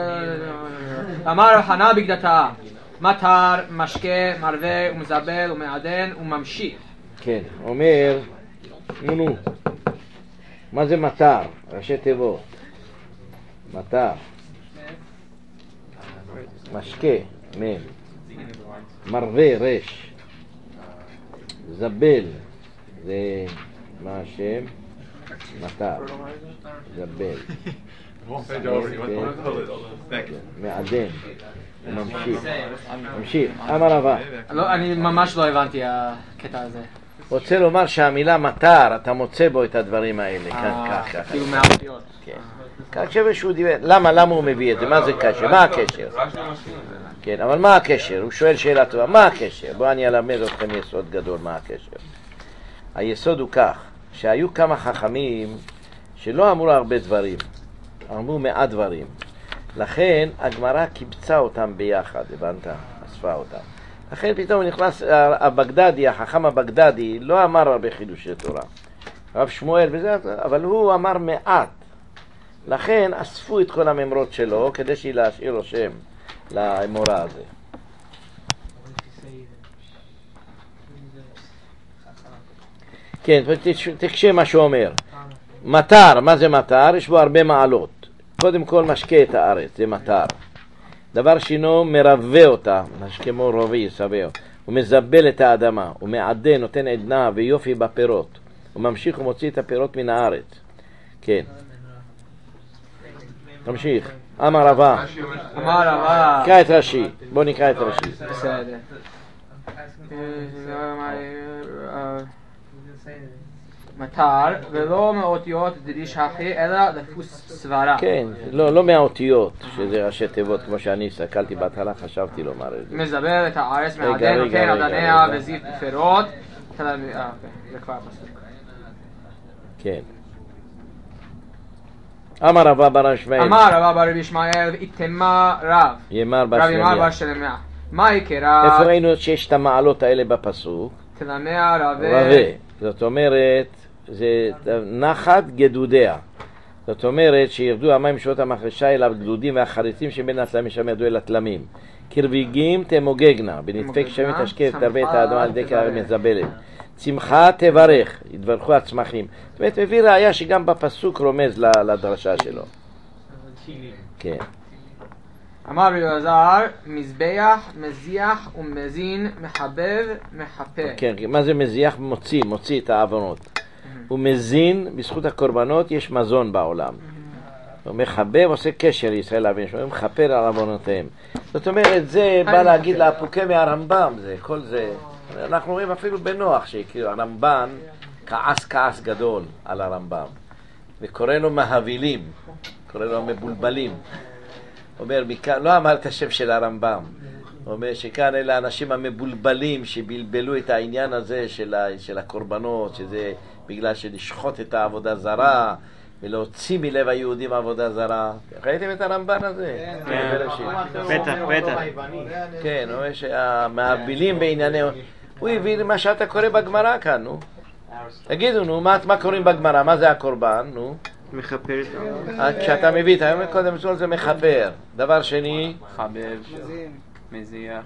אמר חנה בגדתה, מטר, משקה, מרווה ומזבל ומעדן וממשיך. כן, אומר, נו, מה זה מטר? ראשי תיבות. מטר. משקה, מם. מרווה, רש. זבל, זה מה השם? מטר. זבל. מעדן. ממשיך. אמר רבא. אני ממש לא הבנתי הקטע הזה. רוצה לומר שהמילה מטר, אתה מוצא בו את הדברים האלה. ככה. כאילו מהאותיות. כאשר שהוא דיבר, למה הוא מביא את זה? מה זה קשר? מה הקשר? כן, אבל מה הקשר? הוא שואל שאלה טובה, מה הקשר? בואו אני אלמד אתכם יסוד גדול, מה הקשר? היסוד הוא כך, שהיו כמה חכמים שלא אמרו הרבה דברים, אמרו מעט דברים, לכן הגמרא קיבצה אותם ביחד, הבנת? אספה אותם. לכן פתאום נכנס הבגדדי, החכם הבגדדי, לא אמר הרבה חידושי תורה. רב שמואל וזה, אבל הוא אמר מעט. לכן אספו את כל הממרות שלו כדי להשאיר לו שם למורה הזה. כן, תקשה מה שהוא אומר. מטר, מה זה מטר? יש בו הרבה מעלות. קודם כל משקה את הארץ, זה מטר. דבר שינו מרווה אותה, כמו רובי יסווה. הוא מזבל את האדמה, הוא מעדן, נותן עדנה ויופי בפירות. הוא ממשיך ומוציא את הפירות מן הארץ. כן. תמשיך. אמר רבא. אמר רבא. נקרא את רש"י. בוא נקרא את רש"י. בסדר. מטר, ולא מאותיות דריש הכי, אלא דפוס סברה. כן, לא מהאותיות, שזה ראשי תיבות, כמו שאני הסתכלתי בהתחלה, חשבתי לומר את זה. מזבל את הארץ, מעדן, נותן עדניה וזיף פירות. זה כבר פסוק. כן. אמר רבא בר ישמעאל. אמר רבא בר ישמעאל, איתמה רב. ימר רב ימר בר שלמיה. מה יקרה? איפה ראינו שיש את המעלות האלה בפסוק? תלמיה רבה. זאת אומרת, זה נחת גדודיה. זאת אומרת שירדו המים שעות המחרשה אל הגדודים והחריצים שבין התלמים שם ירדו אל התלמים. קרביגים תמוגגנה, בנדפק שם תשקף תרבה את האדמה על דקה מזבלת. צמחה תברך, יתברכו הצמחים. זאת אומרת, מביא ראיה שגם בפסוק רומז לדרשה שלו. כן. אמר רבי אלעזר, מזבח, מזיח ומזין, מחבב, מחפר. כן, מה זה מזיח? מוציא את העוונות. הוא מזין, בזכות הקורבנות יש מזון בעולם. הוא מחבב, עושה קשר לישראל להבין, הוא מחפר על עוונותיהם. זאת אומרת, זה בא להגיד להפוקה מהרמב"ם, זה, כל זה. אנחנו רואים אפילו בנוח שהרמב"ן כעס גדול על הרמב"ם. וקורא לו מהבילים, קורא לו מבולבלים. אומר, לא אמר את השם של הרמב"ם. הוא אומר שכאן אלה האנשים המבולבלים שבלבלו את העניין הזה של הקורבנות, שזה בגלל שלשחוט את העבודה זרה ולהוציא מלב היהודים עבודה זרה. ראיתם את הרמב"ן הזה? כן, בטח. כן, הוא אומר שהמהבילים בענייני... הוא הביא מה שאתה קורא בגמרא כאן, נו. תגידו, נו, מה קוראים בגמרא? מה זה הקורבן, נו? מחפר. כשאתה מביא את היום, קודם כל זה מחפר. דבר שני, מחבב, מזיח.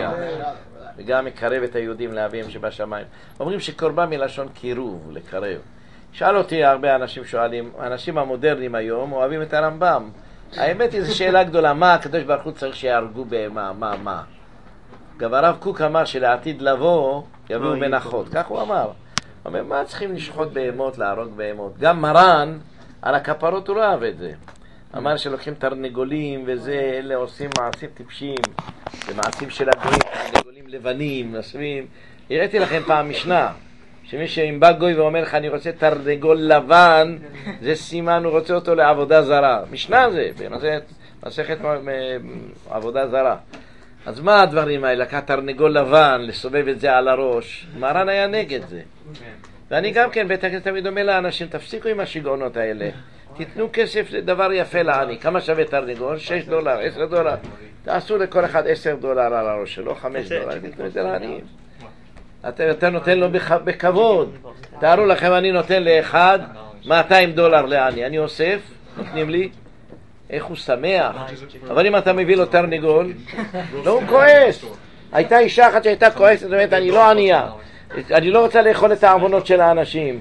וגם מקרב את היהודים לאביהם שבשמיים. אומרים שקורבן מלשון קירוב, לקרב. שאל אותי הרבה אנשים שואלים, האנשים המודרניים היום אוהבים את הרמב"ם. האמת היא, זו שאלה גדולה, מה הקדוש ברוך הוא צריך שיהרגו בהמה, מה? גם הרב קוק אמר שלעתיד לבוא יביאו מנחות, כך הוא אמר. הוא אומר, מה צריכים לשחוט בהמות, להרוג בהמות? גם מרן, על הכפרות הוא לא אוהב את זה. אמר שלוקחים תרנגולים וזה, אלה עושים מעשים טיפשים, זה מעשים של הגויים, תרנגולים לבנים, נסמים. הראיתי לכם פעם משנה, שמי שאם בא גוי ואומר לך אני רוצה תרנגול לבן, זה סימן הוא רוצה אותו לעבודה זרה. משנה זה, במסכת עבודה זרה. אז מה הדברים האלה? לקח תרנגול לבן, לסובב את זה על הראש. מרן היה נגד זה. ואני גם כן, בית הכנסת תמיד אומר לאנשים, תפסיקו עם השיגעונות האלה. תיתנו כסף, זה דבר יפה לעני. כמה שווה תרנגול? $6, $10. תעשו לכל אחד $10 על הראש שלו, $5. תיתנו את זה לעניים. אתה נותן לו בכבוד. תארו לכם, אני נותן לאחד $200 לעני. אני אוסף, נותנים לי. איך הוא שמח. אבל אם אתה מביא לו תרנגול, לא הוא כועס. הייתה אישה אחת שהייתה כועסת, זאת אומרת, אני לא ענייה. אני לא רוצה לאכול את העוונות של האנשים.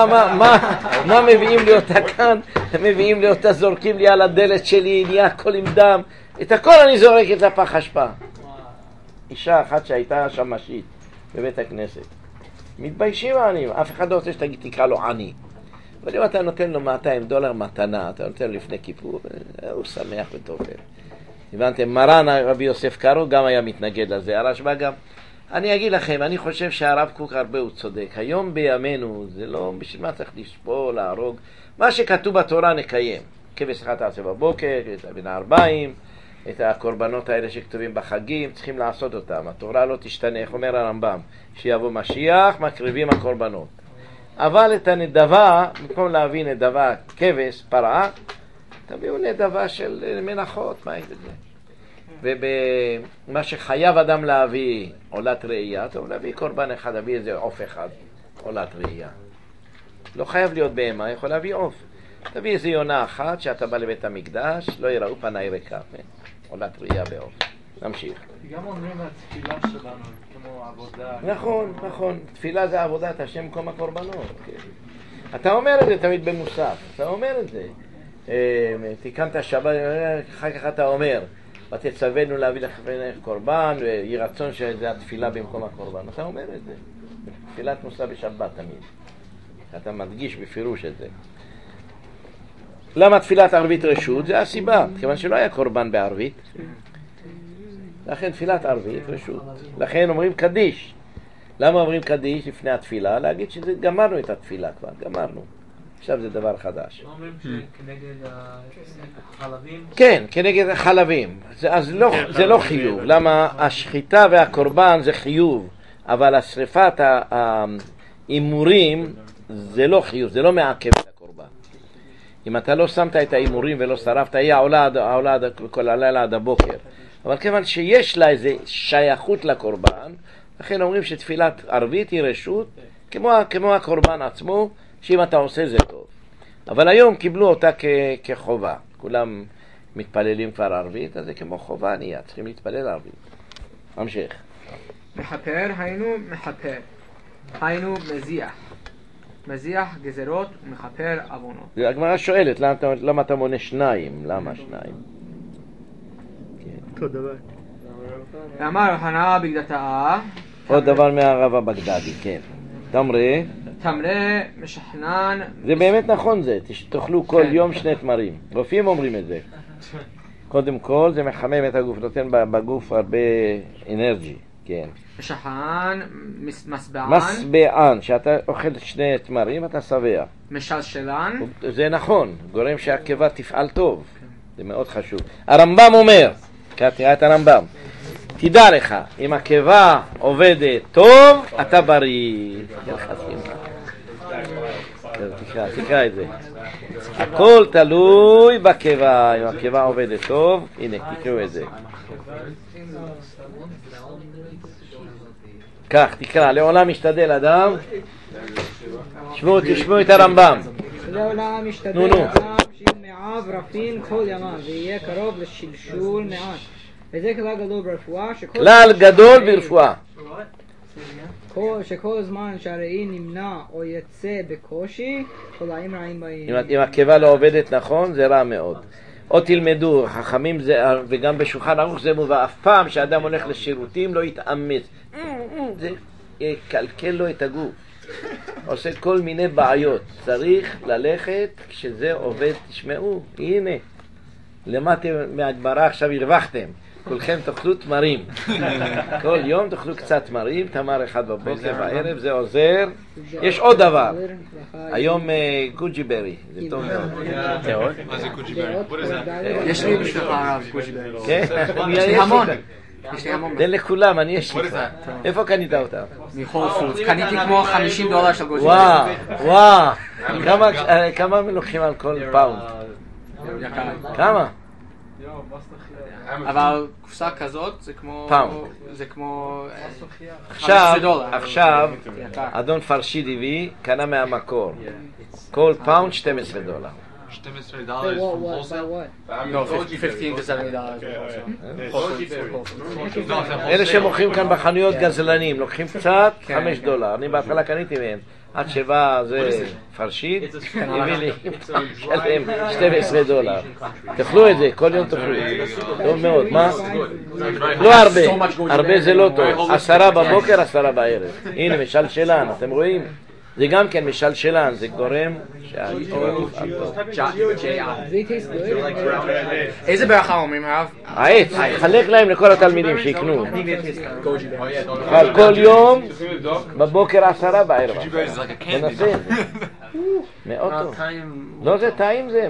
מה מביאים לי אותה כאן? מביאים לי אותה, זורקים לי על הדלת שלי, נהיה הכל עם דם. את הכל אני זורקת לפח אשפה. אישה אחת שהייתה שמשית בבית הכנסת. מתביישים העניים. אף אחד לא רוצה שתקרא לו עני. אבל אם אתה נותן לו $200 מתנה, אתה נותן לו לפני כיפור, הוא שמח וטוב. הבנתם, מרן רבי יוסף קארו גם היה מתנגד לזה, הרשב"א גם. אני אגיד לכם, אני חושב שהרב קוק הרבה הוא צודק. היום בימינו, זה לא בשביל מה צריך לשפול, להרוג. מה שכתוב בתורה נקיים. כבש אחת תעשה בבוקר, בין הערביים, את הקורבנות האלה שכתובים בחגים, צריכים לעשות אותם. התורה לא תשתנה, איך אומר הרמב"ם? שיבוא משיח, מקריבים הקורבנות. אבל את הנדבה, במקום להביא נדבה כבש, פרה, תביאו נדבה של מנחות, מה יש בזה? ובמה שחייב אדם להביא עולת ראייה, טוב להביא קורבן אחד, להביא איזה עוף אחד, עולת ראייה. לא חייב להיות בהמה, יכול להביא עוף. תביא איזה יונה אחת שאתה בא לבית המקדש, לא יראו פניי ריקה, עולת ראייה בעוף. נמשיך. גם אומרים התפילה שלנו כמו עבודה. נכון, נכון. תפילה זה עבודת השם במקום הקורבנות. אתה אומר את זה תמיד במוסף, אתה אומר את זה. תיקנת שבת, אחר כך אתה אומר, ותצווינו להביא לך קורבן, ויהי רצון שזה התפילה במקום הקורבן. אתה אומר את זה. תפילת מוסף בשבת תמיד. אתה מדגיש בפירוש את זה. למה תפילת ערבית רשות? זה הסיבה, כיוון שלא היה קורבן בערבית. לכן תפילת ערבית רשות. לכן אומרים קדיש. למה אומרים קדיש לפני התפילה? להגיד שגמרנו את התפילה כבר, גמרנו. עכשיו זה דבר חדש. אומרים שכנגד החלבים? כן, כנגד החלבים. אז זה לא חיוב. למה השחיטה והקורבן זה חיוב, אבל השריפת האימורים זה לא חיוב, זה לא מעכב את הקורבן. אם אתה לא שמת את האימורים ולא שרפת, היא עולה כל הלילה עד הבוקר. אבל כיוון שיש לה איזו שייכות לקורבן, לכן אומרים שתפילת ערבית היא רשות, כמו הקורבן עצמו, שאם אתה עושה זה טוב. אבל היום קיבלו אותה כחובה. כולם מתפללים כבר ערבית, אז זה כמו חובה נהיה, צריכים להתפלל ערבית. ממשיך. מחפר, היינו מחפר. היינו מזיח. מזיח גזרות ומחפר עוונות. הגמרא שואלת, למה אתה מונה שניים? למה שניים? תודה רבה. אמר חנה בגדתה. עוד דבר מהרב הבגדדי, כן. תמרה. תמרה משכנן. זה באמת נכון זה, תאכלו כל יום 2 תמרים. רופאים אומרים את זה. קודם כל זה מחמם את הגוף, נותן בגוף הרבה אנרגי, כן. משכנן, מסבען. מסבען, שאתה אוכל 2 תמרים אתה שבע. משלשלן. זה נכון, גורם שהקיבה תפעל טוב. זה מאוד חשוב. הרמב"ם אומר, תראה את הרמב"ם, תדע לך, אם הקיבה עובדת טוב, אתה בריא. תקרא את זה. הכל תלוי בקיבה, אם הקיבה עובדת טוב, הנה, תקראו את זה. כך, תקרא, לעולם משתדל אדם. תשמעו את הרמב"ם. לעולם משתדל אדם שיהיו מעב רפין כל ימיו, ויהיה קרוב לשלשול מעט. וזה כלל גדול ברפואה. כלל גדול ברפואה. שכל זמן שהראי נמנע או יצא בקושי, חולאים רעים באים. אם הקיבה לא עובדת נכון, זה רע מאוד. או תלמדו, חכמים זה, וגם בשולחן ערוך זה מובא, אף פעם שאדם הולך לשירותים לא יתאמץ. זה יקלקל לו את הגוף. עושה כל מיני בעיות. צריך ללכת כשזה עובד. תשמעו, הנה. למדתם מהגמרא, עכשיו הרווחתם. כולכם תאכלו תמרים. כל יום תאכלו קצת תמרים, תמר אחד בבוקר, בערב, זה עוזר. יש עוד דבר. היום גוג'י ברי, זה טוב מאוד. מה זה גוג'י ברי? יש לי בשבילך הרב גוג'י ברי. כן? יש לי המון. יש לי המון. תן לכולם, אני יש לי. איפה קנית אותם? מחול פודס. קניתי כמו $50 של גוג'י ברי. וואו, כמה לוקחים על כל פעם? כמה? אבל קופסה כזאת זה כמו פעם. זה כמו עכשיו אדון פרשיד הביא, קנה מהמקור כל פאונד $12. $12 No, $15 to $70. אלה שמוכרים כאן בחנויות גזלנים לוקחים קצת $5. אני בהתחלה קניתי מהם עד שבא זה פרשיד הביא לי שלם $12. תאכלו את זה, כל יום תאכלו את זה טוב מאוד. מה? לא הרבה זה לא טוב. 10 בבוקר 10 בערב. הנה משלשלן, אתם רואים? זה גם כן משלשלן, זה גורם איזה ברכה אומרים הרב? העץ, חלק להם לכל התלמידים שיקנו כל יום בבוקר 10 בערב. תנסה את זה מאוד טוב. לא זה טעים, זה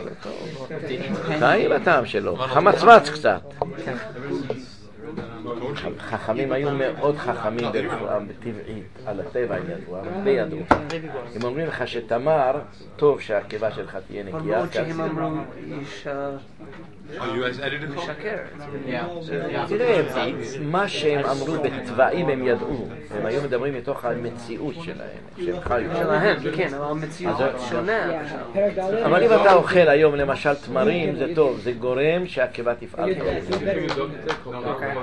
טעים הטעם שלו, חמצמץ קצת. חכמים היו מאוד חכמים ברפואה טבעית, על הטבע הם ידעו, הרבה ידעו. הם אומרים לך שתמר, טוב שהקיבה שלך תהיה נקייה. למרות שהם אמרו, משקר. תראה, מה שהם אמרו בטבעים הם ידעו, הם היו מדברים מתוך המציאות שלהם, שהם חיו שלהם, כן, אבל המציאות שונה. אבל אם אתה אוכל היום למשל תמרים זה טוב, זה גורם שהקיבה תפעל טוב.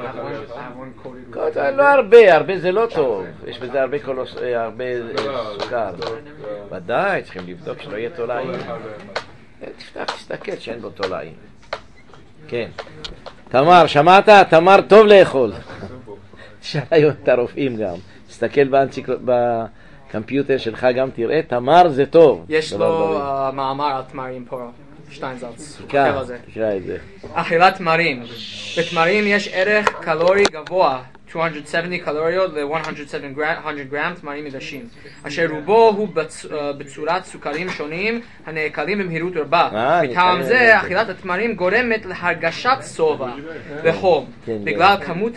לא הרבה זה לא טוב, יש בזה הרבה סוכר. ודאי, צריכים לבדוק שלא יהיה תולעים. תפתח, תסתכל שאין בו תולעים. כן. תמר, שמעת? תמר טוב לאכול. תשאל היום את הרופאים גם. תסתכל בקמפיוטר שלך גם תראה, תמר זה טוב. יש לו מאמר על תמרים פה, שטיינזלץ. תקרא את זה. אכילת תמרים. בתמרים יש ערך קלורי גבוה, 270 קלוריות ל-100 גרם תמרים מגשים, אשר רובו הוא בצורת סוכרים שונים הנאכלים במהירות רבה. מטעם זה, אכילת התמרים גורמת להרגשת שובע וחום, בגלל כמות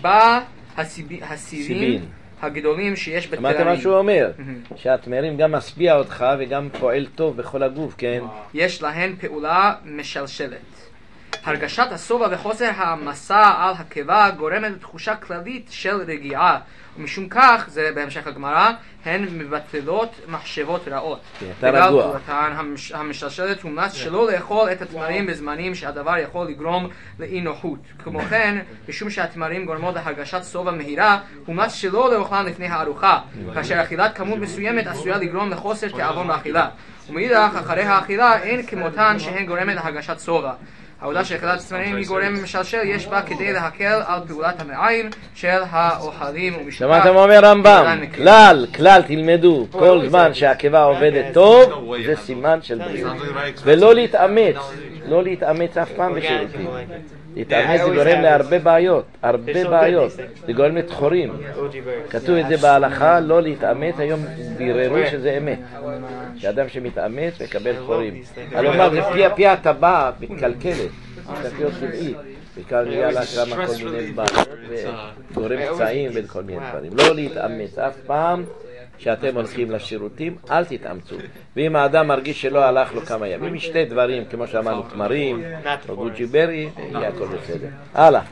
הסיבים הגדולים שיש בתמרים. אמרת מה שהוא אומר? שהתמרים גם משביע אותך וגם פועל טוב בכל הגוף, כן? יש להן פעולה משלשלת. הרגשת השובע וחוסר המסע על הקיבה גורמת לתחושה כללית של רגיעה, ומשום כך, זה בהמשך הגמרא, הן מבטלות מחשבות רעות. בגלל פעולתן המשלשלת הומלץ שלא לאכול את התמרים בזמנים שהדבר יכול לגרום לאי נוחות. כמו כן, משום שהתמרים גורמות להרגשת שובע מהירה, הומלץ שלא לאכולן לפני הארוחה, כאשר אכילת כמות מסוימת עשויה לגרום לחוסר תיאבון באכילה. ומאידך, אחרי האכילה אין כמותן שהן גורמת להרגשת שובע. העובדה שאכילת תמרים היא גורם משלשל, יש בה כדי להקל על פעולת המעיים של האוכלים ומשכך. שמעתם אומר רמב"ם, כלל תלמדו, כל זמן שהקיבה עובדת טוב, זה סימן של בריאות. ולא להתאמץ אף פעם בשירותים. להתאמץ זה גורם להרבה בעיות, זה גורם לתחורים. כתוב את זה בהלכה, לא להתאמץ, היום ביררו שזה אמת. שאדם שמתאמץ מקבל חורים. כלומר, זה פי הטבעת מתקלקלת, צריך להיות טבעי. בעיקר נהיה לה כמה כל מיני בעיות וגורם פצעים וכל מיני דברים. לא להתאמץ אף פעם שאתם הולכים לשירותים, אל תתאמצו. ואם האדם מרגיש שלא הלך לו כמה ימים, משתי דברים, כמו שאמרנו, תמרים, או גוג'יברי, יהיה הכל בסדר. הלאה.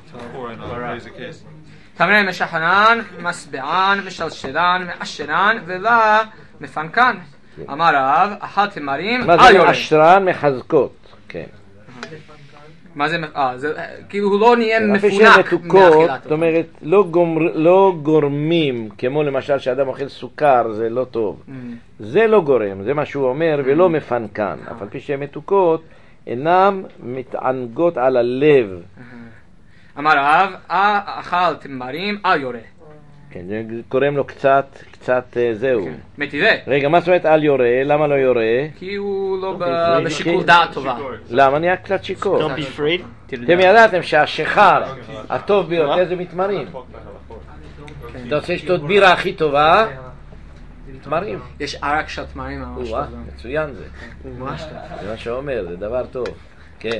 תמרים משחנן, משביען, משלשלן, מעשרן, ולה מפנקן. אמר רב, אכל תמרים, מה זה מעשרן? מחזקות. כן. מה זה, כאילו הוא לא נהיה מפונק מאכילתו. זאת אומרת, לא גורמים, כמו למשל שאדם אוכל סוכר, זה לא טוב. זה לא גורם, זה מה שהוא אומר, ולא מפנקן. אף על פי שהן מתוקות, אינם מתענגות על הלב. אמר רב, אכל תמרים, אל יורה. כן, זה קוראים לו קצת זהו. מטיבה. רגע, מה זאת אומרת אל יורה? למה לא יורה? כי הוא לא בשיקול דעת טובה. למה? נהיה קצת שיקור. אתם ידעתם שהשחר הטוב ביותר זה מתמרים. אתה רוצה לשתות בירה הכי טובה? תמרים. יש ערק של תמרים ממש טוב. מצוין זה. זה מה שאומר, זה דבר טוב. כן.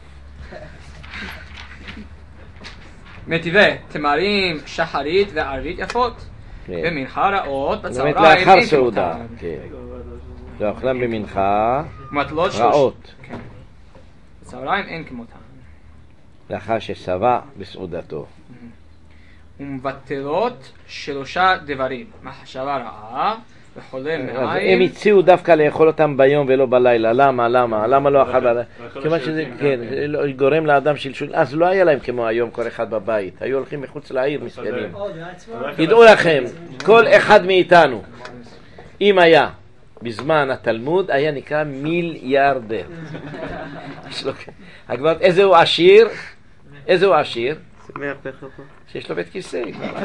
מטיבה, תמרים, שחרית וערבית יפות, במנחה רעות, בצהריים לאחר סעודה. זה אוכלם במנחה רעות. בצהריים אין כמותן. לאחר ששבע בסעודתו. ומבטלות 3 דברים, מחשבה רעה וחולם מעיים. הם הציעו דווקא לאכול אותם ביום ולא בלילה. למה לא אכל בלילה? כיוון שזה גורם לאדם שלשול. אז לא היה להם כמו היום כל אחד בבית. היו הולכים מחוץ לעיר מסכנים. תדעו לכם, כל אחד מאיתנו, אם היה בזמן התלמוד, היה נקרא מיליארדר. איזהו עשיר? שיש לו בית כיסא.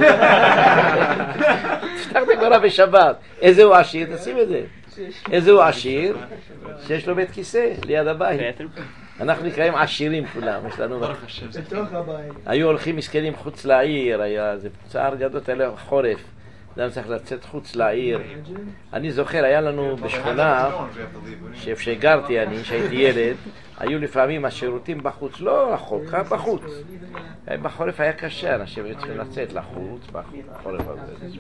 תפתח את הגמרא בשבת. איזהו עשיר? תשים את זה. איזהו עשיר? שיש לו בית כיסא ליד הבית. אנחנו נקראים עשירים כולם. יש לנו היו הולכים מסכנים חוץ לעיר, היה זה צער גדול, היה חורף. אדם צריך לצאת חוץ לעיר. אני זוכר, היה לנו בשכונה, שאיפה שגרתי אני, שהייתי ילד, היו לפעמים השירותים בחוץ, לא רחוק, רק בחוץ. בחורף היה קשה, אנשים היו צריכים לצאת לחוץ, בחורף הזה.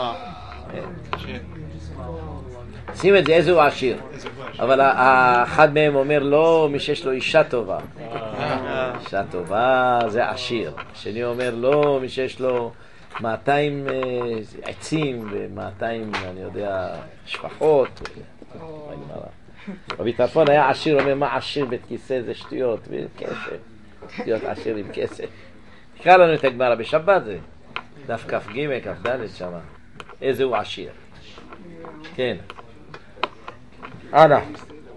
שים את זה, איזה הוא עשיר. אבל אחד מהם אומר, לא, מי שיש לו אישה טובה. אישה טובה זה עשיר. השני אומר, לא, מי שיש לו 200 עצים ו200, אני יודע, שפחות. רבי טרפון היה עשיר, אומר, מה עשיר בית כיסא זה שטויות, וכסף. שטויות עשיר עם כסף. תקרא לנו את הגמרא בשבת זה. דף כ"ג, כ"ד שמה. איזה הוא עשיר. כן. הלאה.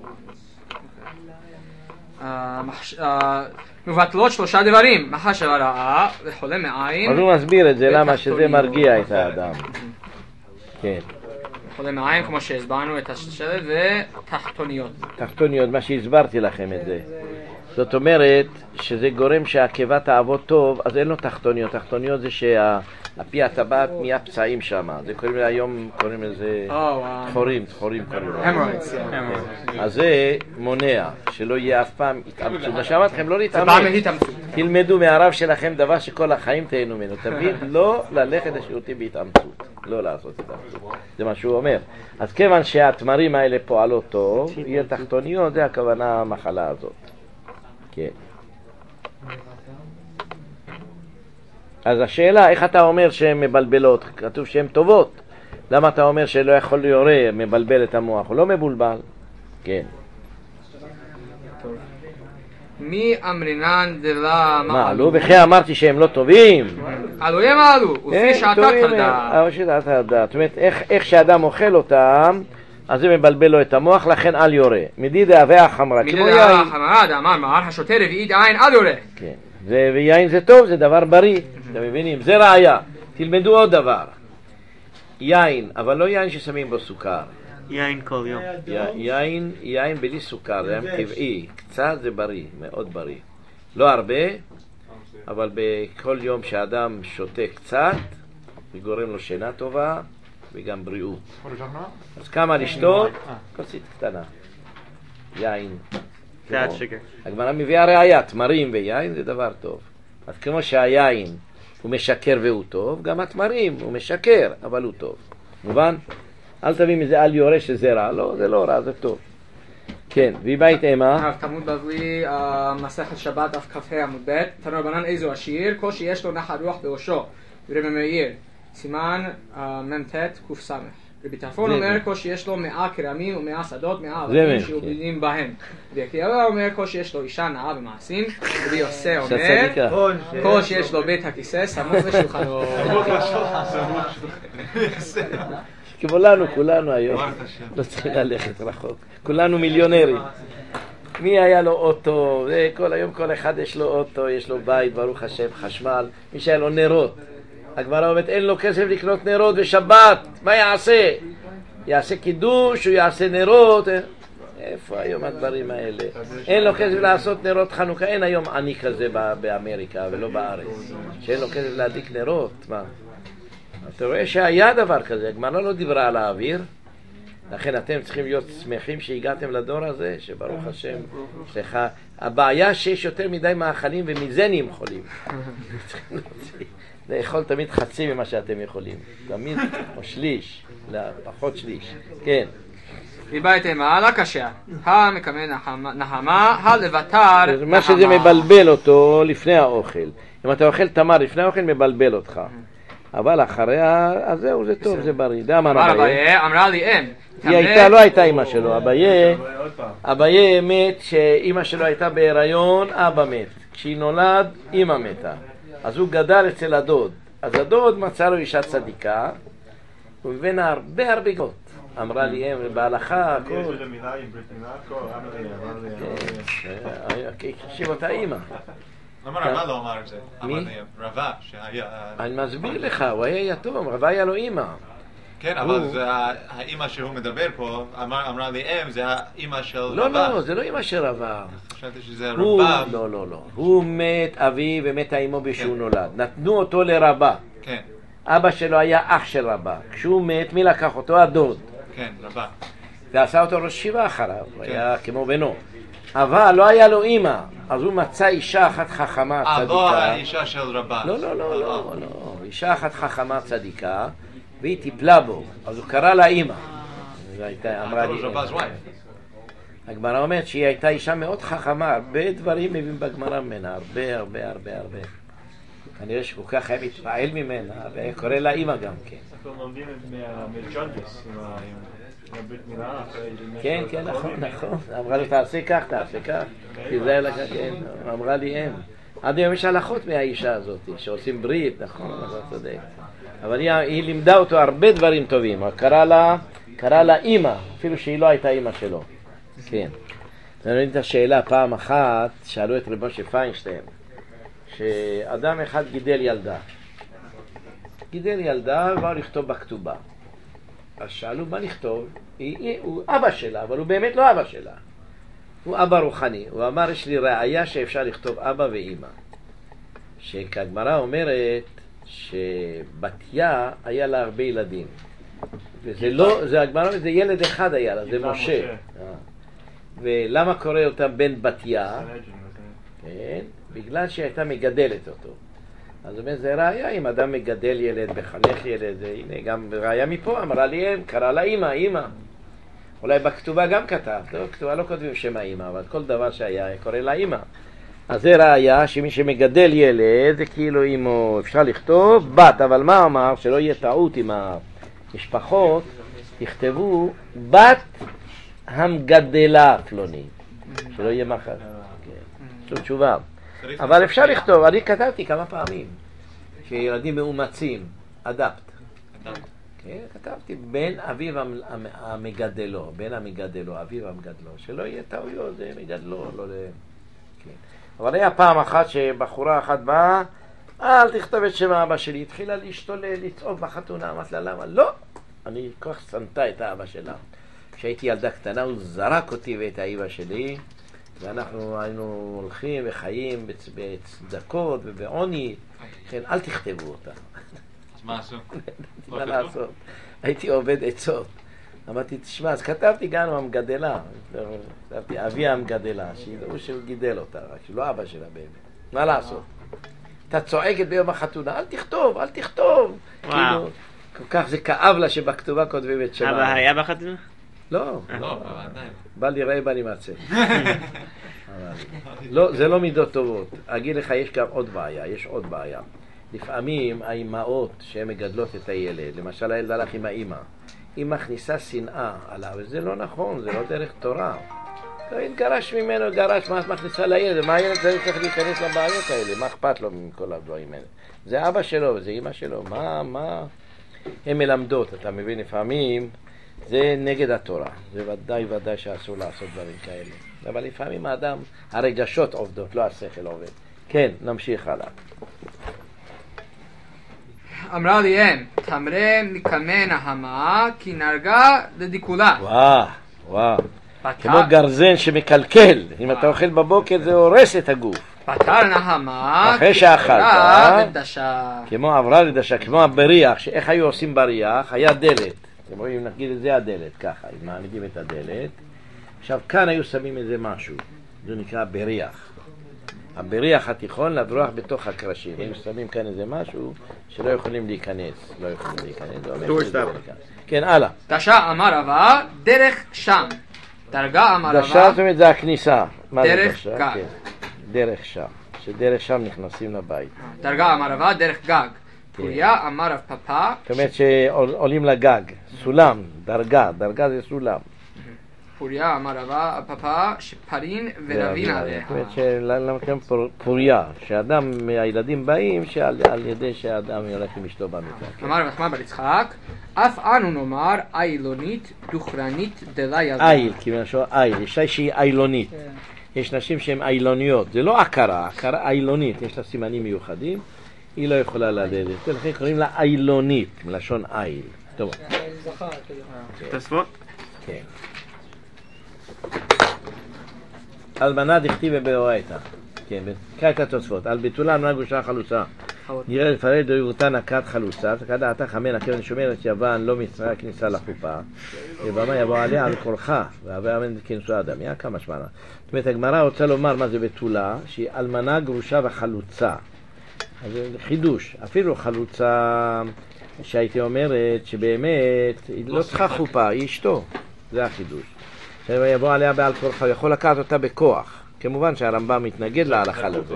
מבטלות 3 דברים, מחשב הרעה וחולה מעיים. אז הוא מסביר את זה, למה שזה מרגיע את האדם. כן. חולה מעיים, כמו שהסברנו את השלט, ותחתוניות. תחתוניות, מה שהסברתי לכם את זה. זאת אומרת שזה גורם שהעקבה תעבוד טוב, אז אין לו תחתוניות. תחתוניות זה שהפי הטבעת נהיה פצעים שם. זה קוראים לזה היום, קוראים לזה תחורים קוראים לזה. אז זה מונע, שלא יהיה אף פעם התאמצות. מה שאמרתי לכם, לא להתאמץ. תלמדו מהרב שלכם דבר שכל החיים תהנו ממנו. תמיד לא ללכת לשירותים בהתאמצות. לא לעשות התאמצות. זה מה שהוא אומר. אז כיוון שהתמרים האלה פועלות טוב, יהיה תחתוניות, זה הכוונה המחלה הזאת. כן. אז השאלה, איך אתה אומר שהן מבלבלות? כתוב שהן טובות. למה אתה אומר שלא יכול ליורה מבלבל את המוח? הוא לא מבולבל. כן. מי אמרינן דלה מעלו? בכי אמרתי שהם לא טובים. עלויים מעלו, ופי שעתת הדעת. שעתת הדעת. זאת אומרת, איך שאדם אוכל אותם, אז זה מבלבל לו את המוח, לכן אל יורה. מדידה והחמרה. מדידה והחמרה, דאמר מאר השוטה רביעית עין אל יורה. כן. ויין זה טוב, זה דבר בריא. אתם מבינים? זה ראיה. תלמדו עוד דבר. יין, אבל לא יין ששמים בו סוכר. יין כל יום. יין בלי סוכר, זה טבעי. קצת זה בריא, מאוד בריא. לא הרבה, אבל בכל יום שאדם שותה קצת, זה גורם לו שינה טובה וגם בריאות. אז כמה לשתות? כוסית קטנה. יין. הגמרא מביאה ראיה, תמרים ויין זה דבר טוב. אז כמו שהיין הוא משקר והוא טוב, גם התמרים הוא משקר, אבל הוא טוב. מובן? אל תביא מזה אל יורה שזה רע. לא, זה לא רע, זה טוב. כן, והיא בית אימה. תלמוד בבלי, מסכת שבת, דף כ"ה עמוד ב', תנו רבנן איזו עשיר, כל שיש לו נחת רוח בראשו, רבי מאיר, סימן מ"ט ק"ס. רבי טרפון אומר כל שיש לו 100 כרמים ו100 שדות, 100 עבדים שעובדים בהם. רבי עקיבא אומר כל שיש לו אישה נאה במעשים. רבי יוסי אומר כל שיש לו בית הכיסא סמוך לשולחנו. כולנו היום לא צריכים ללכת רחוק, כולנו מיליונרים. מי היה לו אוטו, כל היום כל אחד יש לו אוטו, יש לו בית, ברוך השם, חשמל. מי שהיה לו נרות, הגמרא אומרת אין לו כסף לקנות נרות בשבת, מה יעשה? יעשה קידוש, הוא יעשה נרות. איפה היום הדברים האלה? אין לו כסף לעשות נרות חנוכה. אין היום עני כזה באמריקה ולא בארץ שאין לו כסף להדליק נרות. מה? אתה רואה שהיה דבר כזה, הגמרא לא דיברה על האוויר, לכן אתם צריכים להיות שמחים שהגעתם לדור הזה, שברוך השם, סליחה, הבעיה שיש יותר מדי מאכלים ומזה נהיים חולים. לאכול תמיד חצי ממה שאתם יכולים, תמיד, או שליש, פחות שליש, כן. ריבייתם העלה קשה, המקמה נחמה, הלבטר. מה שזה מבלבל אותו לפני האוכל. אם אתה אוכל תמר לפני האוכל מבלבל אותך. אבל אחריה, אז זהו, זה טוב, זה בריא. זה אמר אביי. אמרה לי אם. היא הייתה, לא הייתה אמא שלו. אביי מת שאמא שלו הייתה בהיריון, אבא מת. כשהיא נולד, אמא מתה. אז הוא גדל אצל הדוד. אז הדוד מצא לו אישה צדיקה, ובנה הרבה גאות. אמרה לי אם, בהלכה, הכל. יש איזה מילה עם ברית מילה, הכל, חשיב אותה אמא. למה רבה לא אמר את זה? מי? רבה שהיה... אני מסביר לך, הוא היה יתום, רבה היה לו אמא. כן, אבל האמא שהוא מדבר פה, אמרה לי אם, זה האמא של רבה. לא, זה לא אמא של רבה. חשבתי שזה רבה. לא. הוא מת אבי ומתה אמו בשהוא נולד. נתנו אותו לרבה. כן. אבא שלו היה אח של רבה. כשהוא מת, מי לקח אותו? הדוד. כן, רבה. ועשה אותו ראש ישיבה אחריו, הוא היה כמו בנו. אבל לא היה לו אימא, אז הוא מצא אישה אחת חכמה צדיקה. לא האישה של רבה. לא. אישה אחת חכמה צדיקה, והיא טיפלה בו, אז הוא קרא לה אימא. אמרה לי, הגמרא אומרת שהיא הייתה אישה מאוד חכמה, הרבה דברים מביאים בגמרא ממנה, הרבה. כנראה שכל כך היה מתפעל ממנה, והיה קורא לה אימא גם כן. אנחנו לומדים מג'ונדס, עם הברית מילה. כן, נכון. אמרה לו, תעשה כך. כי זה היה לקח, כן, אמרה לי אם. עד היום יש הלכות מהאישה הזאת, שעושים ברית, נכון, אתה צודק. אבל היא לימדה אותו הרבה דברים טובים, קרא לה אימא, אפילו שהיא לא הייתה אימא שלו. כן. אני רואה את השאלה פעם אחת, שאלו את רב משה פיינשטיין, שאדם אחד גידל ילדה ובא לכתוב בכתובה. אז שאלו מה לכתוב, הוא אבא שלה, אבל הוא באמת לא אבא שלה. הוא אבא רוחני. הוא אמר, יש לי ראיה שאפשר לכתוב אבא ואמא. שכגמרא אומרת שבתיה היה לה הרבה ילדים. וזה לא, זה הגמרא, זה ילד אחד היה לה, זה משה. ולמה קורא אותה בן בתיה? כן, בגלל שהיא הייתה מגדלת אותו. אז אומר, זה ראיה, אם אדם מגדל ילד, בחנך ילד, הנה גם ראיה מפה, אמרה לי אם, קרא לה אמא. אולי בכתובה גם כתב, לא, בכתובה לא כותבים שם האמא, אבל כל דבר שהיה קורא לה אמא. אז זה ראיה שמי שמגדל ילד, זה כאילו אמו, אפשר לכתוב בת, אבל מה אמר? שלא יהיה טעות עם המשפחות, יכתבו בת המגדלה פלוני, שלא יהיה מחר. זו תשובה. אבל אפשר לכתוב, אני כתבתי כמה פעמים, שילדים מאומצים, אדפט. כן, כתבתי בין אביו המגדלו, אביו המגדלו, שלא יהיה טעויות, זה מגדלו, לא ל... כן. אבל היה פעם אחת שבחורה אחת באה, אל תכתוב את שם האבא שלי, התחילה להשתולל, לצעוק בחתונה, אמרת לה למה? לא! אני כל כך שנתה את האבא שלה. כשהייתי ילדה קטנה הוא זרק אותי ואת האבא שלי, ואנחנו היינו הולכים וחיים בצדקות ובעוני, כן, אל תכתבו אותה. אז מה עשו? מה לעשות? הייתי עובד עצות. אמרתי, תשמע, אז כתבתי גם המגדלה, כתבתי אבי המגדלה, שידעו שהוא גידל אותה, רק שלא אבא שלה באמת. מה לעשות? אתה צועקת ביום החתונה, אל תכתוב. כאילו, כל כך זה כאב לה שבכתובה כותבים את שמה. אבא היה בחתונה? לא. עדיין. בא לי ראה, בא לי מצא. לא, זה לא מידות טובות. אגיד לך, יש גם עוד בעיה. לפעמים האימהות שהן מגדלות את הילד, למשל הילד הלך עם האימא, היא מכניסה שנאה עליו, וזה לא נכון, זה לא דרך תורה. אם גרש ממנו, מה את מכניסה לילד? מה הילד צריך להיכנס לבעיות האלה? מה אכפת לו מכל הדברים האלה? זה אבא שלו וזה אמא שלו, מה? הן מלמדות, אתה מבין, לפעמים זה נגד התורה, זה ודאי שאסור לעשות דברים כאלה. אבל לפעמים האדם, הרגשות עובדות, לא השכל עובד. כן, נמשיך הלאה. אמרה לי אם, תמרה מקמא נהמה, כי נרגה לדיקולה. וואו. כמו גרזן שמקלקל. אם אתה אוכל בבוקר זה הורס את הגוף. פתר נהמה, אחרי שאכלת, לדשה. כמו עברה לדשה, כמו הבריח, שאיך היו עושים בריח? היה דלת. אתם רואים, נגיד את זה הדלת, ככה, מעמידים את הדלת. עכשיו כאן היו שמים איזה משהו, זה נקרא בריח. הבריח התיכון לברוח בתוך הקרשים. הם שמים כאן איזה משהו שלא יכולים להיכנס. כן, הלאה. דשה אמר רבא, דרך שם. דרגה אמר רבא. דשה זאת אומרת זה הכניסה. דרך גג. דרך שם. שדרך שם נכנסים לבית. דרגה אמר רבא, דרך גג. פוריה אמר רב פפא. זאת אומרת שעולים לגג. סולם, דרגה זה סולם. פוריה אמר רבא, הפפא שפרין ורבין עליה. זאת אומרת שלמה כאן פוריה, שאדם, הילדים באים שעל ידי שהאדם הולך עם אשתו במיטה. אמר רב נחמן בר יצחק, אף אנו נאמר איילונית דוכרנית דלה ילדה. איל, כיוון איל, אישה שהיא איילונית. יש נשים שהן איילוניות, זה לא הכרה איילונית, יש לה סימנים מיוחדים, היא לא יכולה ללדת, ולכן קוראים לה איילונית, מלשון איל. טוב. תוספות? כן. אלמנה דכתיב באורייתא. כן, קרא את התוספות. על ביטולה אמרה גרושה חלוצה. יראה לפרט דוירותן הכת חלוצה, תקד דעתה חמן הקרן שומרת יוון לא מצרה כניסה לחופה, ובמה יבוא עליה על כורחה, והווה אמן כנסו האדם. יא כמה שמענה. זאת אומרת, הגמרא רוצה לומר מה זה בתולה, שהיא אלמנה גרושה וחלוצה. אז זה חידוש, אפילו חלוצה שהייתי אומרת שבאמת היא לא צריכה חופה, היא אשתו, זה החידוש. יבוא עליה בעל כורחה, הוא יכול לקחת אותה בכוח. כמובן שהרמב"ם מתנגד להלכה לזה.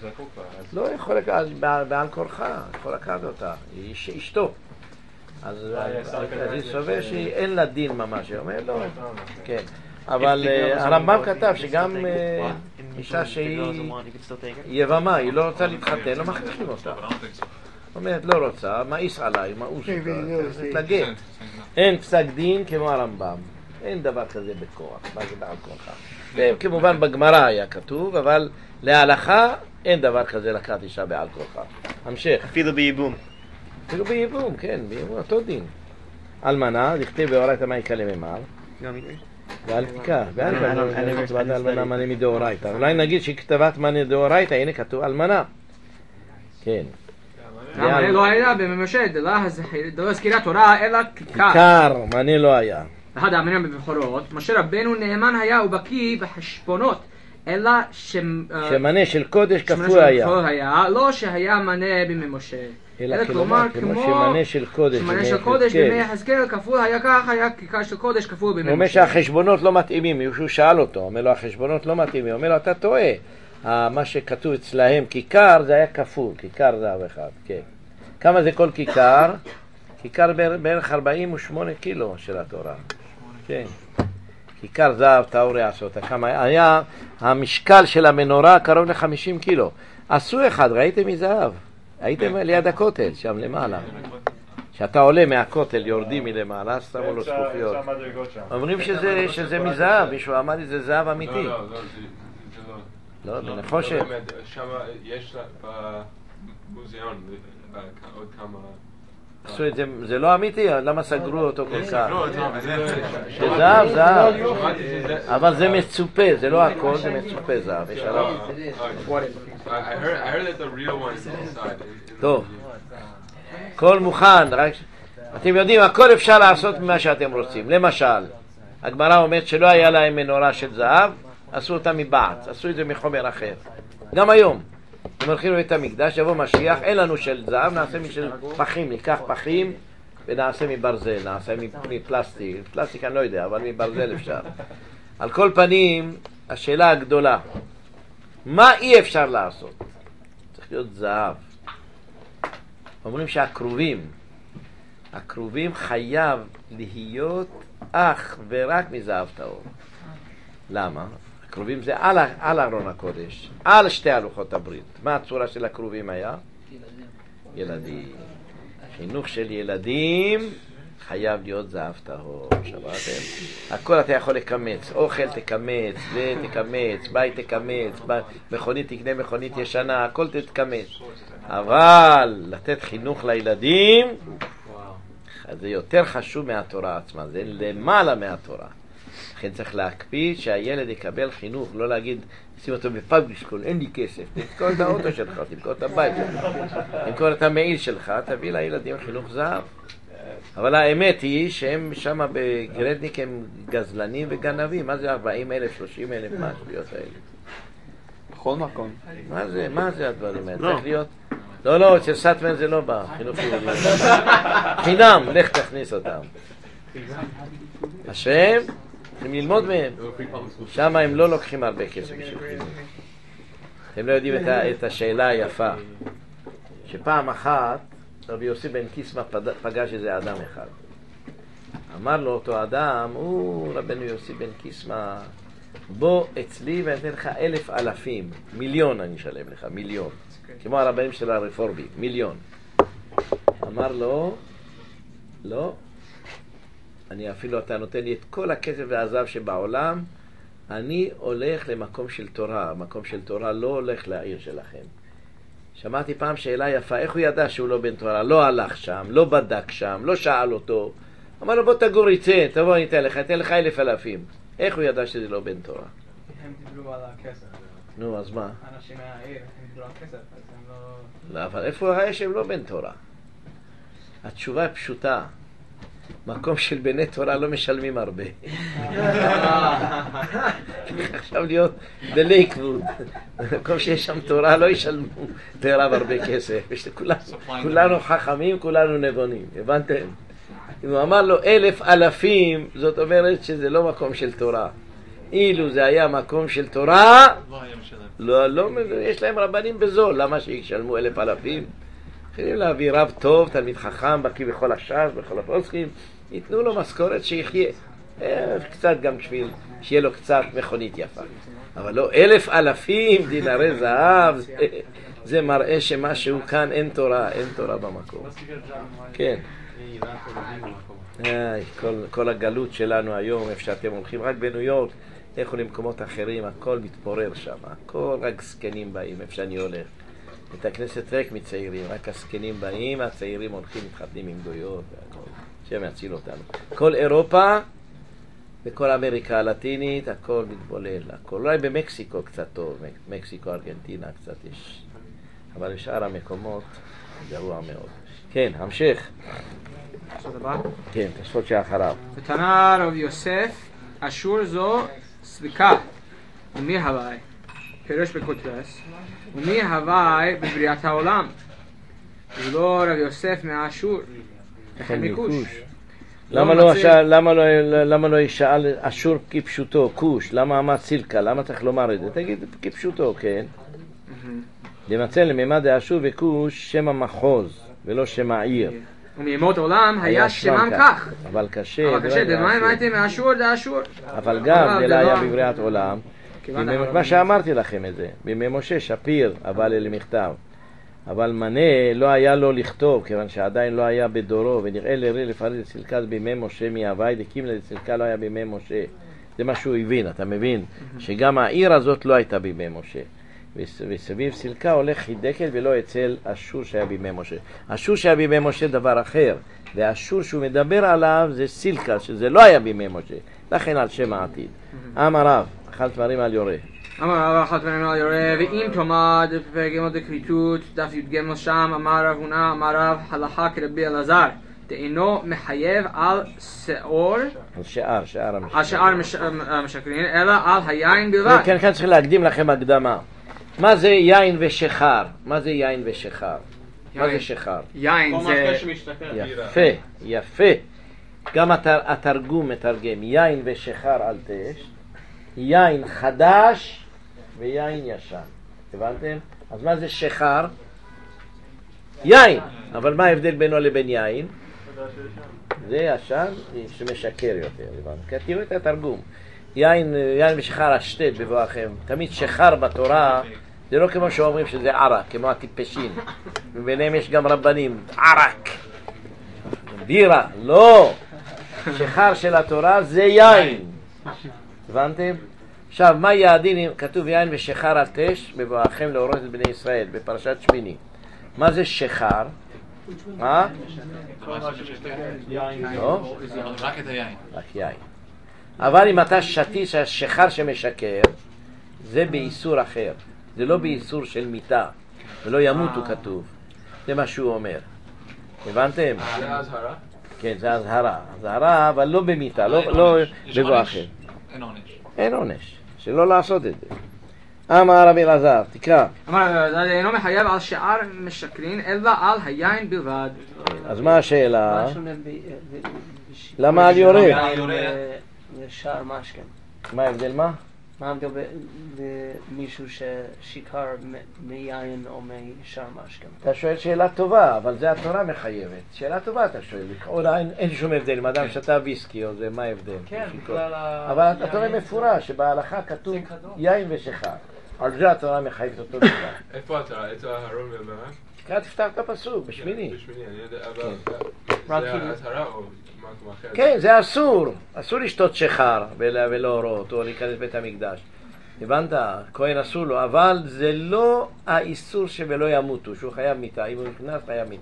לא יכול לקחת בעל כורחה, יכול לקחת אותה, היא אשתו. אז היא סובר שאין לה דין ממש, היא אומרת לא, כן. אבל הרמב"ם כתב שגם אישה שהיא יבמה, היא לא רוצה להתחתן, לא מכניסים אותה. אומרת לא רוצה, מאיס עליי, מאוס אותה, תתלגט. אין פסק דין כמו הרמב"ם, אין דבר כזה בכוח, מה זה בעל כורחה. וכמובן בגמרא היה כתוב, אבל להלכה אין דבר כזה לקחת אישה בעל כורחה. המשך. אפילו בייבום. אפילו בייבום, כן, בייבום, אותו דין. אלמנה, לכתב באורייתא מה יקלה ממר. ואל תיקח, ואל תיקח, אלמנה מנה מדאורייתא. אולי נגיד שכתבת מנה דאורייתא, הנה כתוב אלמנה. כן. למה לא היה בממשל, דלא הזכירה תורה, אלא כיכר. כיכר, מנה לא היה. אחד האמינים בבכורות, משה רבנו נאמן היה ובקיא בחשבונות, אלא שמנה של קודש כפוי היה. לא שהיה מנה בימי משה. אלא כלומר כמו שמנה של קודש. שמנה של קודש בימי יחזקאל כפול היה כך, היה כיכר של קודש כפול בימי משה. הוא אומר שהחשבונות לא מתאימים, מישהו שאל אותו, אומר לו החשבונות לא מתאימים, הוא אומר לו אתה טועה. מה שכתוב אצלהם כיכר זה היה כפול, כיכר זהב אחד, כן. כמה זה כל כיכר? כיכר בערך 48 קילו של התורה. כן. כיכר זהב טהור יעשו אותה. כמה היה המשקל של המנורה קרוב ל-50 קילו. עשו אחד, ראיתם מזהב? הייתם ליד הכותל, שם למעלה. כשאתה עולה מהכותל, יורדים מלמעלה, שמו לו זכוכיות. אומרים שזה מזהב, מישהו אמר לי זה זהב אמיתי. לא, זה נחושת. שם יש במוזיאון עוד כמה... זה לא אמיתי, למה סגרו אותו כל כך? זה זהב, זהב. אבל זה מצופה, זה לא הכל, זה מצופה זהב. יש עליו. טוב. הכל מוכן, אתם יודעים, הכל אפשר לעשות ממה שאתם רוצים. למשל, הגמרא אומרת שלא היה להם מנורה של זהב, עשו אותה מבעץ, עשו את זה מחומר אחר. גם היום. אם הולכים לבית המקדש, יבוא משיח, אין לנו של זהב, נעשה משל פחים, ניקח פחים ונעשה מברזל, נעשה מפלסטיק, פלסטיק אני לא יודע, אבל מברזל אפשר. על כל פנים, השאלה הגדולה, מה אי אפשר לעשות? צריך להיות זהב. אומרים שהקרובים חייב להיות אך ורק מזהב טהור. למה? הקרובים זה על ארון הקודש, על שתי הלוחות הברית. מה הצורה של הקרובים היה? ילדים. חינוך של ילדים חייב להיות זהב טהור. שמעתם? הכל אתה יכול לקמץ, אוכל תקמץ, זה תקמץ, בית תקמץ, מכונית תקנה מכונית ישנה, הכל תתקמץ. אבל לתת חינוך לילדים זה יותר חשוב מהתורה עצמה, זה למעלה מהתורה. לכן צריך להקפיד שהילד יקבל חינוך, לא להגיד, שים אותו בפאבליק סקול, אין לי כסף, תמכור את האוטו שלך, תמכור את הבית שלך, תמכור את המעיל שלך, תביא לילדים חינוך זהב. אבל האמת היא שהם שם בגרדניק הם גזלנים וגנבים, מה זה 40,000, 30,000, מה השטויות האלה? בכל מקום. מה זה הדברים האלה? צריך להיות... לא, אצל סטמן זה לא בא, חינוך יהודי. חינם, לך תכניס אותם. השם, צריכים ללמוד מהם. שם הם לא לוקחים הרבה כסף בשביל חינוך. הם לא יודעים את השאלה היפה. שפעם אחת רבי יוסי בן קיסמא פגש איזה אדם אחד. אמר לו אותו אדם, רבנו יוסי בן קיסמא, בוא אצלי ואני אתן לך 1,000 מיליון אני אשלם לך, מיליון. כמו הרבנים של הרפורמים, מיליון. אמר לו, לא, אני אפילו אתה נותן לי את כל הכסף והזהב שבעולם, אני הולך למקום של תורה. מקום של תורה לא הולך לעיר שלכם. שמעתי פעם שאלה יפה, איך הוא ידע שהוא לא בן תורה? לא הלך שם, לא בדק שם, לא שאל אותו. אמר לו בוא תגור איתי, תבוא אני אתן לך 1,000. איך הוא ידע שזה לא בן תורה? הם דיברו על הכסף. נו, אז מה? אנשים מהעיר, הם דיברו על כסף, אז הם לא... לא, אבל איפה האש הם לא בן תורה? התשובה היא פשוטה. מקום של בני תורה לא משלמים הרבה. עכשיו להיות בלייקווד. מקום שיש שם תורה לא ישלמו לרב הרבה כסף. כולנו חכמים, כולנו נבונים. הבנתם? אם הוא אמר לו 1,000 אלפים, זאת אומרת שזה לא מקום של תורה. אילו זה היה מקום של תורה, לא, יש להם רבנים בזול. למה שישלמו 1,000 אלפים? יכולים להביא רב טוב, תלמיד חכם, בקיא בכל הש"ס, בכל הפוסקים, ייתנו לו משכורת שיחיה. קצת גם בשביל שיהיה לו קצת מכונית יפה. אבל לא 1,000 אלפים דינרי זהב, זה מראה שמשהו כאן אין תורה במקום. כן. כל הגלות שלנו היום, איפה שאתם הולכים רק בניו יורק, לכו למקומות אחרים, הכל מתפורר שם, הכל רק זקנים באים, איפה שאני הולך. את הכנסת ריק מצעירים, רק הזקנים באים, הצעירים הולכים מתחתנים עם גויות, השם יציל אותנו. כל אירופה וכל אמריקה הלטינית, הכל מתבולל, הכל. אולי במקסיקו קצת טוב, מקסיקו, ארגנטינה קצת יש, אבל בשאר המקומות גרוע מאוד. כן, המשך. כן, תשפוט שאחריו. ותנא רב יוסף, אשור זו סליקה, ומי הווי? פירוש בקוטרס, ומי הווי בבריאת העולם? ולא רב יוסף מאשור, לכן מכוש. למה לא ישאל אשור כפשוטו, כוש? למה אמר סילקה? למה צריך לומר את זה? תגיד כפשוטו, כן? למצא לממד האשור וכוש שם המחוז ולא שם העיר. ומימות עולם היה שמם כך. אבל קשה. במים הייתם מאשור דאשור. אבל גם זה לא היה בבריאת עולם. מה שאמרתי לכם את זה. בימי משה שפיר אבל אל מכתב. אבל מנה לא היה לו לכתוב, כיוון שעדיין לא היה בדורו, ונראה לרי לפרט את סילקה בימי משה מהווי, דקים לסילקה לא היה בימי משה. זה מה שהוא הבין, אתה מבין? שגם העיר הזאת לא הייתה בימי משה. וסביב סילקה הולך חידקת ולא אצל אשור שהיה בימי משה. אשור שהיה בימי משה דבר אחר, והאשור שהוא מדבר עליו זה סילקה, שזה לא היה בימי משה. לכן על שם העתיד. אמר רב, אכל דברים על יורה. אמר רב, אכל דברים על יורה, ואם תלמד בפרק ג' דקריטות, דף י"ג שם, אמר רב הונא, אמר רב, הלכה כרבי אלעזר, דאינו מחייב על שעור, על שער המשקרין, אלא על היין בלבד. כן, כאן צריך להקדים לכם הקדמה. מה זה יין ושחר? מה זה יין ושחר? מה זה שחר? יין זה... יפה. גם התרגום מתרגם יין ושחר על תש, יין חדש ויין ישן. הבנתם? אז מה זה שחר? יין. אבל מה ההבדל בינו לבין יין? זה ישן שמשקר יותר. כי תראו את התרגום. יין ושחר השתת בבואכם. תמיד שחר בתורה זה לא כמו שאומרים שזה ערק, כמו הטיפשים. וביניהם יש גם רבנים. ערק. בירה. לא. שחר של התורה זה יין. הבנתם? עכשיו, מה יעדין? כתוב יין ושחר על תש בבואכם להורות את בני ישראל בפרשת שמיני. מה זה שחר? מה? לא? רק את היין. רק יין. אבל אם אתה שתיש השחר שמשקר, זה באיסור אחר. זה לא באיסור של מיתה. ולא ימותו כתוב. זה מה שהוא אומר. הבנתם? זה הזהרה? כן, זה הזהרה. הזהרה, אבל לא במיתה, לא בבואכם. אין עונש. אין עונש. שלא לעשות את זה. אמר רבי אלעזר, תקרא. אמר רבי אלעזר, אינו מחייב על שער משקרין, אלא על היין בלבד. אז מה השאלה? למה על יורה? לשער משכן. מה ההבדל מה? מה ההבדל במישהו ששיקר מיין או משער משכן? אתה שואל שאלה טובה, אבל זה התורה מחייבת. שאלה טובה אתה שואל. אולי אין שום הבדל, אם אדם שתה ויסקי או זה, מה ההבדל? כן, בגלל אבל התורה מפורש, שבהלכה כתוב יין ושחר. על זה התורה מחייבת אותו דבר. איפה אתה? אצל אהרון ומרב? תקרא, תפתח את הפסוק, בשמיני. בשמיני, אני יודע, אבל זה ההצהרה או משהו אחר? כן, זה אסור. אסור לשתות שחר ולהורות או להיכנס בית המקדש. הבנת? כהן אסור לו, אבל זה לא האיסור שבלא ימותו, שהוא חייב מיתה. אם הוא נכנס, חייב מיתה.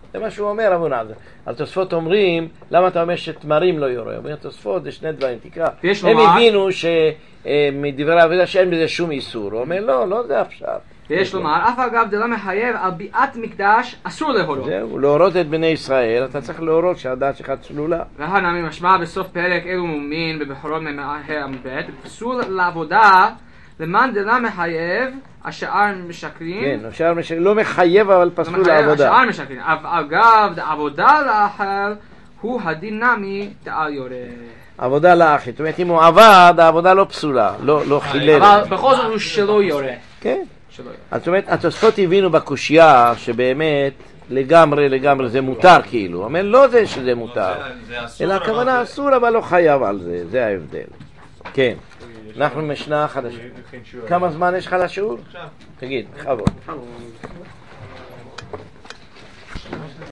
זה מה שהוא אומר אבונה. על תוספות אומרים, למה אתה אומר שתמרים לא יורה? אומר תוספות, זה שני דברים, תקרא. הם הבינו שמדברי העבודה שאין בזה שום איסור. הוא אומר, לא זה הפשט. ויש לומר, אף אגב דלא מחייב על ביאת מקדש אסור להורות. זהו, להורות את בני ישראל, אתה צריך להורות שהדעת שלך צלולה. והנמי משמע בסוף פרק אלו מומין בבחורות ממהר עמבט, פסול לעבודה למען דלא מחייב, השאר משקרים. כן, השאר משקרים, לא מחייב אבל פסול לעבודה. השאר משקרים, אגב עבודה לאחר הוא הדין נמי דעל יורה. עבודה לאחר, זאת אומרת אם הוא עבד, העבודה לא פסולה, לא חילל. אבל בכל זאת הוא שלא יורה. כן. זאת אומרת, התוספות הבינו בקושייה שבאמת לגמרי זה מותר כאילו. אומר לא זה שזה מותר, אלא הכוונה אסור אבל לא חייב על זה, זה ההבדל. כן, אנחנו משנה חדשה. כמה זמן יש לך לשיעור? תגיד, בכבוד.